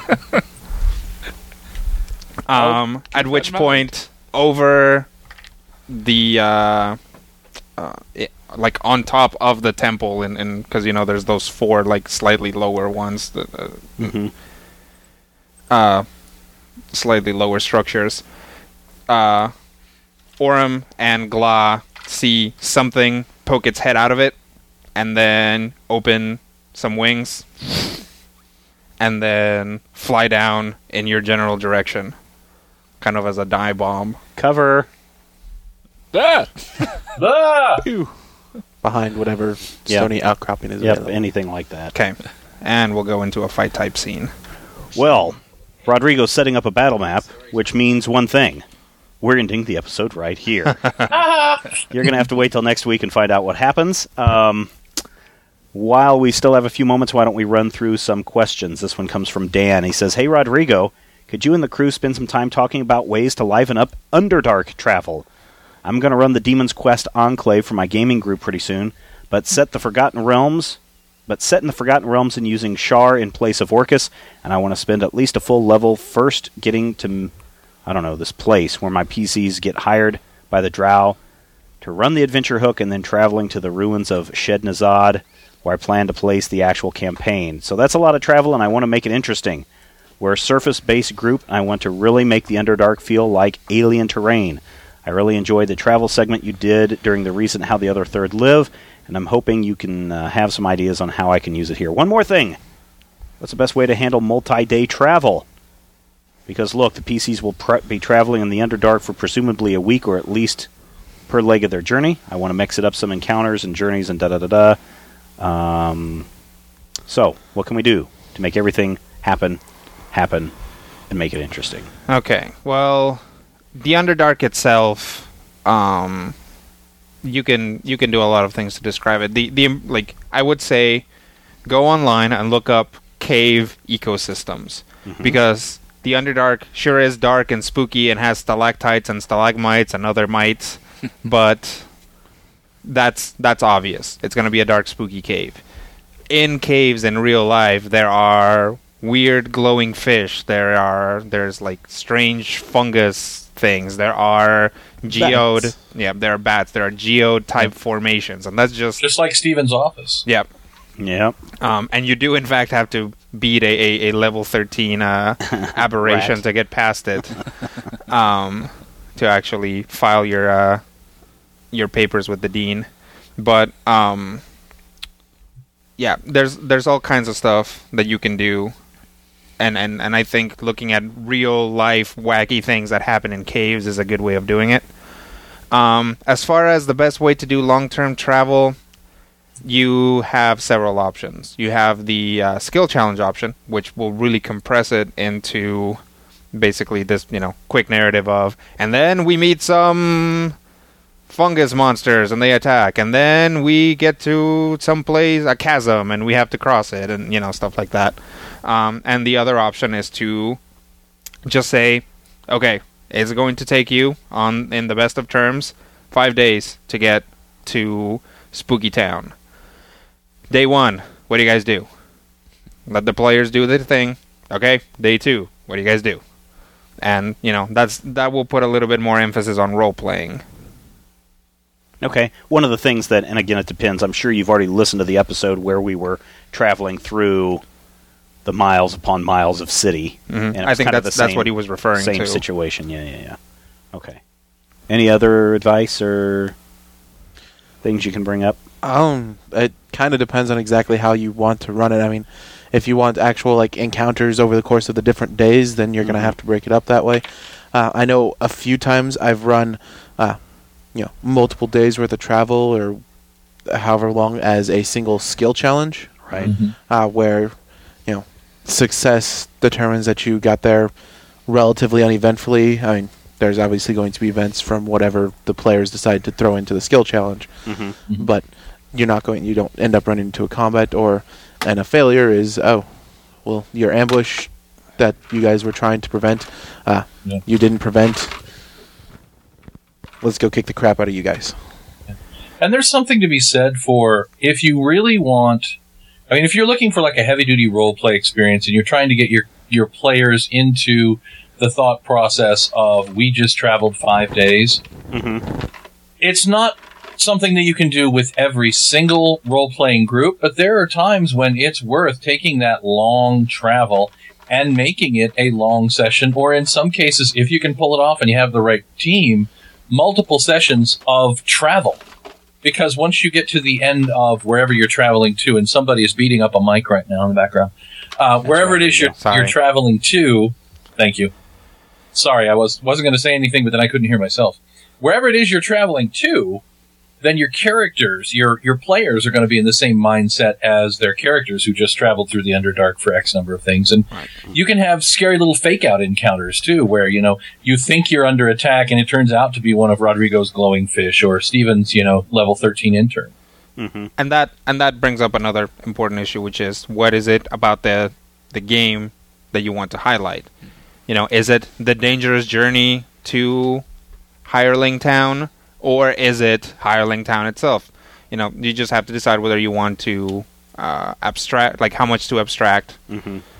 um, keep at that which in mind. point, over the uh, uh, it, like on top of the temple, and because you know there's those four like slightly lower ones, that, uh, Mhm. uh, slightly lower structures. Uh, Orem and Gla see something poke its head out of it, and then open some wings, and then fly down in your general direction, kind of as a dive bomb. Cover. Ah! Ah! Behind whatever Yep. stony outcropping is Yep. available. Anything like that. Okay, and we'll go into a fight type scene. Well, Rodrigo's setting up a battle map, which means one thing. We're ending the episode right here. You're going to have to wait till next week and find out what happens. Um, while we still have a few moments, why don't we run through some questions? This one comes from Dan. He says, "Hey, Rodrigo, could you and the crew spend some time talking about ways to liven up Underdark travel? I'm going to run the Demon's Quest Enclave for my gaming group pretty soon, but set the Forgotten Realms... but set in the Forgotten Realms and using Shar in place of Orcus, and I want to spend at least a full level first getting to, I don't know, this place where my P Cs get hired by the Drow, to run the adventure hook and then traveling to the ruins of Shednazad, where I plan to place the actual campaign. So that's a lot of travel, and I want to make it interesting. We're a surface-based group, and I want to really make the Underdark feel like alien terrain. I really enjoyed the travel segment you did during the recent How the Other Third Live, and I'm hoping you can uh, have some ideas on how I can use it here. One more thing. What's the best way to handle multi-day travel? Because, look, the P Cs will pre- be traveling in the Underdark for presumably a week or at least per leg of their journey. I want to mix it up some encounters and journeys and da-da-da-da. Um, so, what can we do to make everything happen, happen, and make it interesting? Okay, well, the Underdark itself, um, you can you can do a lot of things to describe it. The the like I would say, go online and look up cave ecosystems mm-hmm. because the Underdark sure is dark and spooky and has stalactites and stalagmites and other mites, but that's that's obvious. It's going to be a dark, spooky cave. In caves in real life, there are weird glowing fish. There are there's like strange fungus things. There are geode. Bats. Yeah, there are bats. There are geode type yeah. formations, and that's just just like Steven's office. Yep. Yep. Um, and you do in fact have to beat a, a, a level thirteen uh, aberration to get past it. Um, to actually file your uh, your papers with the dean, but um, yeah, there's there's all kinds of stuff that you can do. And, and, and I think looking at real life wacky things that happen in caves is a good way of doing it. Um, as far as the best way to do long-term travel, you have several options. You have the uh, skill challenge option, which will really compress it into basically this, you know, quick narrative of, and then we meet some fungus monsters and they attack, and then we get to some place, a chasm, and we have to cross it, and, you know, stuff like that. Um, and the other option is to just say, okay, it's going to take you, on in the best of terms, five days to get to Spooky Town. Day one, what do you guys do? Let the players do their thing. Okay, day two, what do you guys do? And, you know, that's that will put a little bit more emphasis on role-playing. Okay. One of the things that, and again, it depends, I'm sure you've already listened to the episode where we were traveling through the miles upon miles of city. Mm-hmm. And I think that's same, that's what he was referring same to. Same situation, yeah, yeah, yeah. Okay. Any other advice or things you can bring up? Um, it kind of depends on exactly how you want to run it. I mean, if you want actual like encounters over the course of the different days, then you're mm-hmm. going to have to break it up that way. Uh, I know a few times I've run, uh, you know, multiple days worth of travel or however long as a single skill challenge, right? Mm-hmm. Uh, where, you know, success determines that you got there relatively uneventfully. I mean, there's obviously going to be events from whatever the players decide to throw into the skill challenge, mm-hmm. Mm-hmm. but you're not going. You don't end up running into a combat, or and a failure is oh, well, your ambush that you guys were trying to prevent, uh, yeah. you didn't prevent. Let's go kick the crap out of you guys. And there's something to be said for if you really want. I mean, if you're looking for like a heavy-duty role-play experience and you're trying to get your, your players into the thought process of, we just traveled five days, mm-hmm. it's not something that you can do with every single role-playing group, but there are times when it's worth taking that long travel and making it a long session, or in some cases, if you can pull it off and you have the right team, multiple sessions of travel. Because once you get to the end of wherever you're traveling to, and somebody is beating up a mic right now in the background, uh, wherever right, it is you're, you're traveling to, thank you. Sorry, I was, wasn't going to say anything, but then I couldn't hear myself. Wherever it is you're traveling to, then your characters, your your players are going to be in the same mindset as their characters who just traveled through the Underdark for X number of things. And right. you can have scary little fake-out encounters, too, where, you know, you think you're under attack and it turns out to be one of Rodrigo's glowing fish or Steven's, you know, level thirteen intern. Mm-hmm. And that and that brings up another important issue, which is, what is it about the the game that you want to highlight? You know, is it the dangerous journey to Hireling Town? Or is it Hireling Town itself? You know, you just have to decide whether you want to uh, abstract, like how much to abstract. Mm-hmm.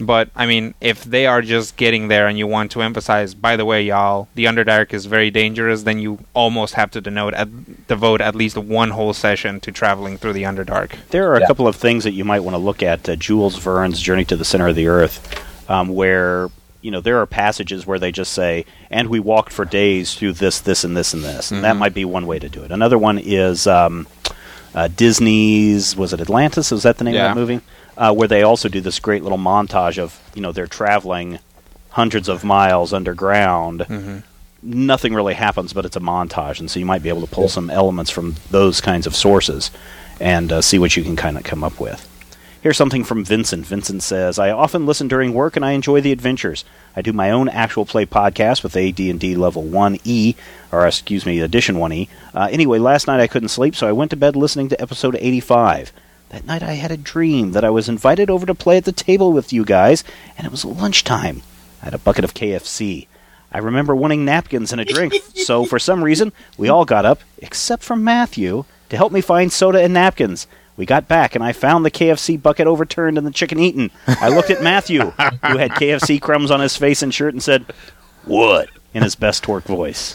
But, I mean, if they are just getting there and you want to emphasize, by the way, y'all, the Underdark is very dangerous, then you almost have to denote at, devote at least one whole session to traveling through the Underdark. There are a Yeah. couple of things that you might want to look at. Uh, Jules Verne's Journey to the Center of the Earth, um, where, you know, there are passages where they just say, and we walked for days through this, this, and this, and this. And Mm-hmm. that might be one way to do it. Another one is um, uh, Disney's, was it Atlantis? Was that the name Yeah. of that movie? Uh, where they also do this great little montage of, you know, they're traveling hundreds of miles underground. Mm-hmm. Nothing really happens, but it's a montage, and so you might be able to pull some elements from those kinds of sources and uh, see what you can kind of come up with. Here's something from Vincent. Vincent says, I often listen during work, and I enjoy the adventures. I do my own actual play podcast with A D and D Level one E, or excuse me, Edition one E. Uh, anyway, last night I couldn't sleep, so I went to bed listening to episode eighty-five. That night I had a dream that I was invited over to play at the table with you guys, and it was lunchtime. I had a bucket of K F C. I remember wanting napkins and a drink, so for some reason, we all got up, except for Matthew, to help me find soda and napkins. We got back, and I found the K F C bucket overturned and the chicken eaten. I looked at Matthew, who had K F C crumbs on his face and shirt, and said, "What?" in his best Torque voice.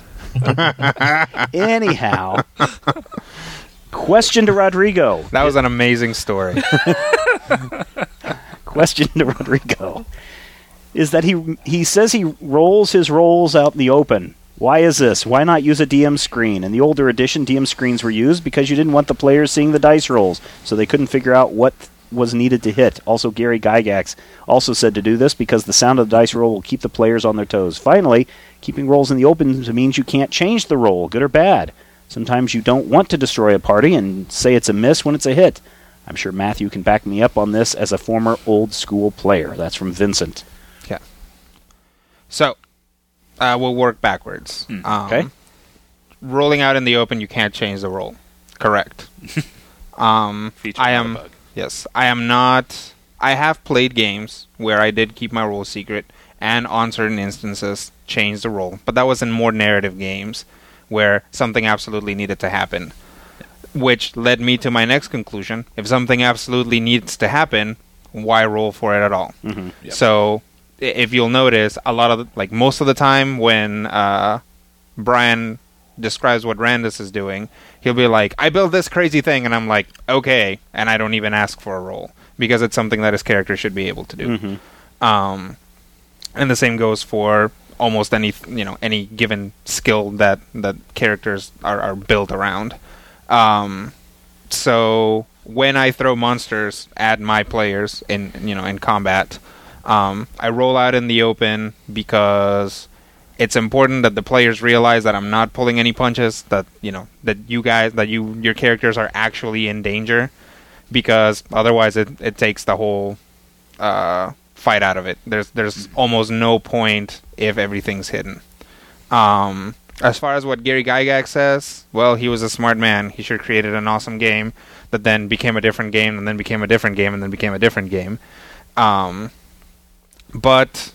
Anyhow, question to Rodrigo. That was an amazing story. Question to Rodrigo is that he he says he rolls his rolls out in the open. Why is this? Why not use a D M screen? In the older edition, D M screens were used because you didn't want the players seeing the dice rolls, so they couldn't figure out what was needed to hit. Also, Gary Gygax also said to do this because the sound of the dice roll will keep the players on their toes. Finally, keeping rolls in the open means you can't change the roll, good or bad. Sometimes you don't want to destroy a party and say it's a miss when it's a hit. I'm sure Matthew can back me up on this as a former old-school player. That's from Vincent. Yeah. So, uh, we'll work backwards. Mm. Um, Okay. Rolling out in the open, you can't change the roll. Correct. um, Feature, I not a am. bug. Yes, I am not. I have played games where I did keep my roll secret, and on certain instances change the roll. But that was in more narrative games where something absolutely needed to happen. Which led me to my next conclusion. If something absolutely needs to happen, why roll for it at all? Mm-hmm. Yep. So, i- if you'll notice, a lot of, the, like, most of the time when uh, Brian describes what Randus is doing, he'll be like, I built this crazy thing, and I'm like, okay, and I don't even ask for a roll, because it's something that his character should be able to do. Mm-hmm. Um, and the same goes for almost any, you know, any given skill that, that characters are, are built around. Um, so when I throw monsters at my players in, you know, in combat, um, I roll out in the open because it's important that the players realize that I'm not pulling any punches, that, you know, that you guys, that you, your characters are actually in danger, because otherwise it, it takes the whole, uh, fight out of it. There's, there's almost no point if everything's hidden. Um, As far as what Gary Gygax says, well, he was a smart man. He sure created an awesome game that then became a different game, and then became a different game, and then became a different game. Um, but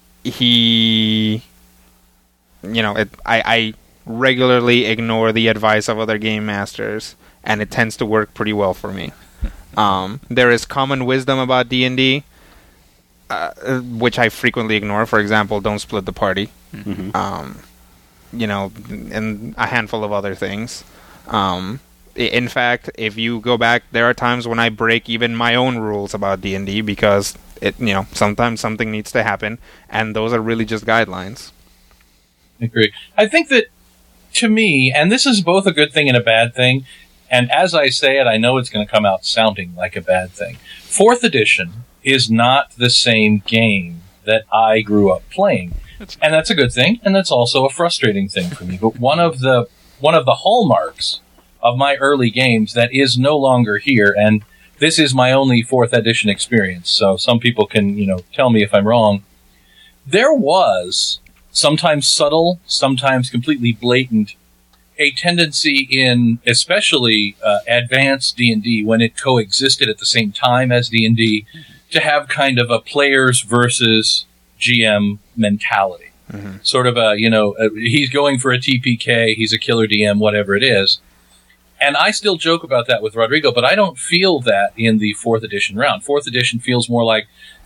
he, you know, it, I, I regularly ignore the advice of other game masters, and it tends to work pretty well for me. Um, there is common wisdom about D and D, uh, which I frequently ignore. For example, don't split the party. Mm-hmm. Um, you know, and a handful of other things. Um, i- in fact, if you go back, there are times when I break even my own rules about D and D because it, you know, sometimes something needs to happen, and those are really just guidelines. I agree. I think that, to me, and this is both a good thing and a bad thing, and as I say it, I know it's going to come out sounding like a bad thing. Fourth edition is not the same game that I grew up playing. And that's a good thing, and that's also a frustrating thing for me. But one of the one of the hallmarks of my early games that is no longer here, and this is my only fourth edition experience, so some people can, you know, tell me if I'm wrong. There was, sometimes subtle, sometimes completely blatant, a tendency in especially uh, advanced D and D, when it coexisted at the same time as D and D, to have kind of a players versus G M mentality. Mm-hmm. Sort of a, you know, uh, he's going for a T P K, he's a killer D M, whatever it is. And I still joke about that with Rodrigo, but I don't feel that in the fourth edition round. Fourth edition feels more like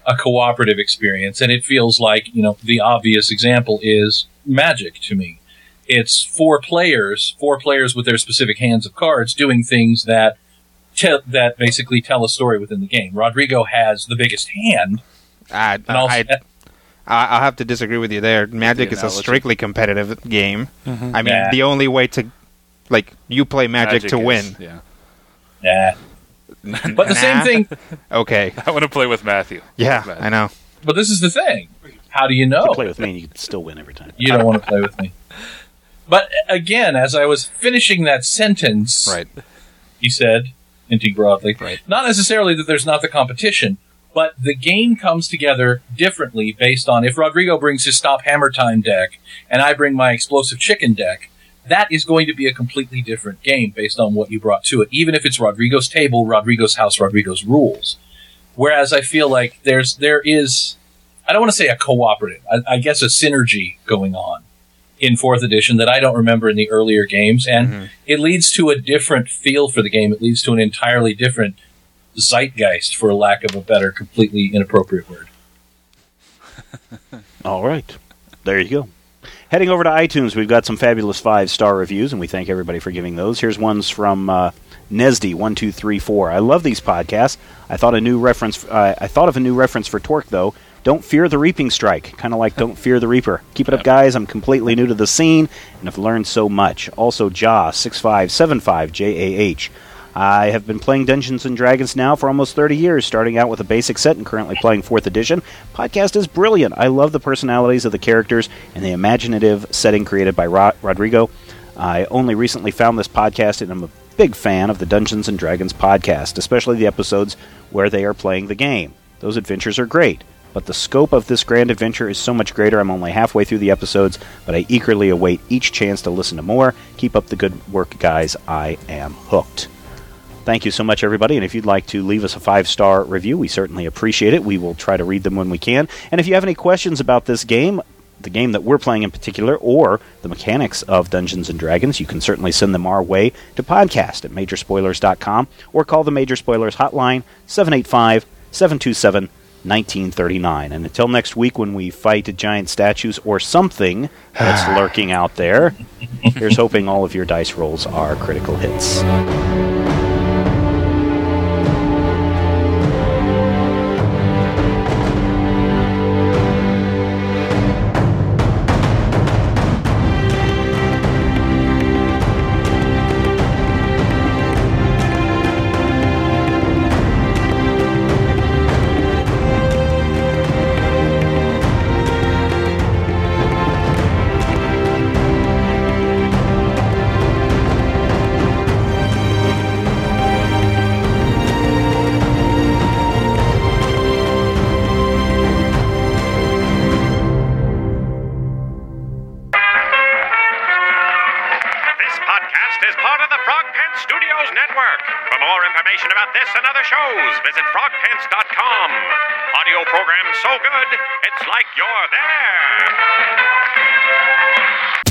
a cooperative experience, and it feels like, you know, the obvious example is Magic to me. It's four players, four players with their specific hands of cards doing things that te- that basically tell a story within the game. Rodrigo has the biggest hand. I, and also, I, I, I'll have to disagree with you there. Magic The is a analogy. strictly competitive game. Mhm. I mean, Nah. the only way to, like, you play Magic, to is- win. Yeah. nah. But the same Nah. thing, Okay. I want to play with Matthew. Yeah, Matthew. I know. but this is the thing. How do you You know? can play with me and you can still win every time. You don't want to play with me. But again, as I was finishing that sentence, Right. he said, hinting broadly, Right. not necessarily that there's not the competition, but the game comes together differently based on if Rodrigo brings his Stop Hammer Time deck and I bring my Explosive Chicken deck, that is going to be a completely different game based on what you brought to it, even if it's Rodrigo's table, Rodrigo's house, Rodrigo's rules. Whereas I feel like there's there is, I don't want to say a cooperative, I, I guess a synergy going on in fourth edition that I don't remember in the earlier games, and Mm-hmm. it leads to a different feel for the game. It leads to an entirely different zeitgeist, for lack of a better, completely inappropriate word. All right. There you go. Heading over to iTunes, we've got some fabulous five-star reviews, and we thank everybody for giving those. Here's ones from uh, Nesdy one two three four. I love these podcasts. I thought a new reference. Uh, I thought of a new reference for Torque though. Don't fear the reaping strike. Kind of like Don't Fear the Reaper. Keep it up, guys. I'm completely new to the scene and have learned so much. Also, Ja six five seven five J A H. I have been playing Dungeons and Dragons now for almost thirty years, starting out with a basic set and currently playing fourth edition. Podcast is brilliant. I love the personalities of the characters and the imaginative setting created by Rod- Rodrigo. I only recently found this podcast, and I'm a big fan of the Dungeons and Dragons podcast, especially the episodes where they are playing the game. Those adventures are great, but the scope of this grand adventure is so much greater. I'm only halfway through the episodes, but I eagerly await each chance to listen to more. Keep up the good work, guys. I am hooked. Thank you so much, everybody. And if you'd like to leave us a five-star review, we certainly appreciate it. We will try to read them when we can. And if you have any questions about this game, the game that we're playing in particular, or the mechanics of Dungeons and Dragons, you can certainly send them our way to podcast at major spoilers dot com or call the Major Spoilers hotline, seven eight five, seven two seven, one nine three nine. And until next week when we fight giant statues or something that's lurking out there, here's hoping all of your dice rolls are critical hits. This podcast is part of the Frog Pants Studios Network. For more information about this and other shows, visit frog pants dot com. Audio program so good, it's like you're there.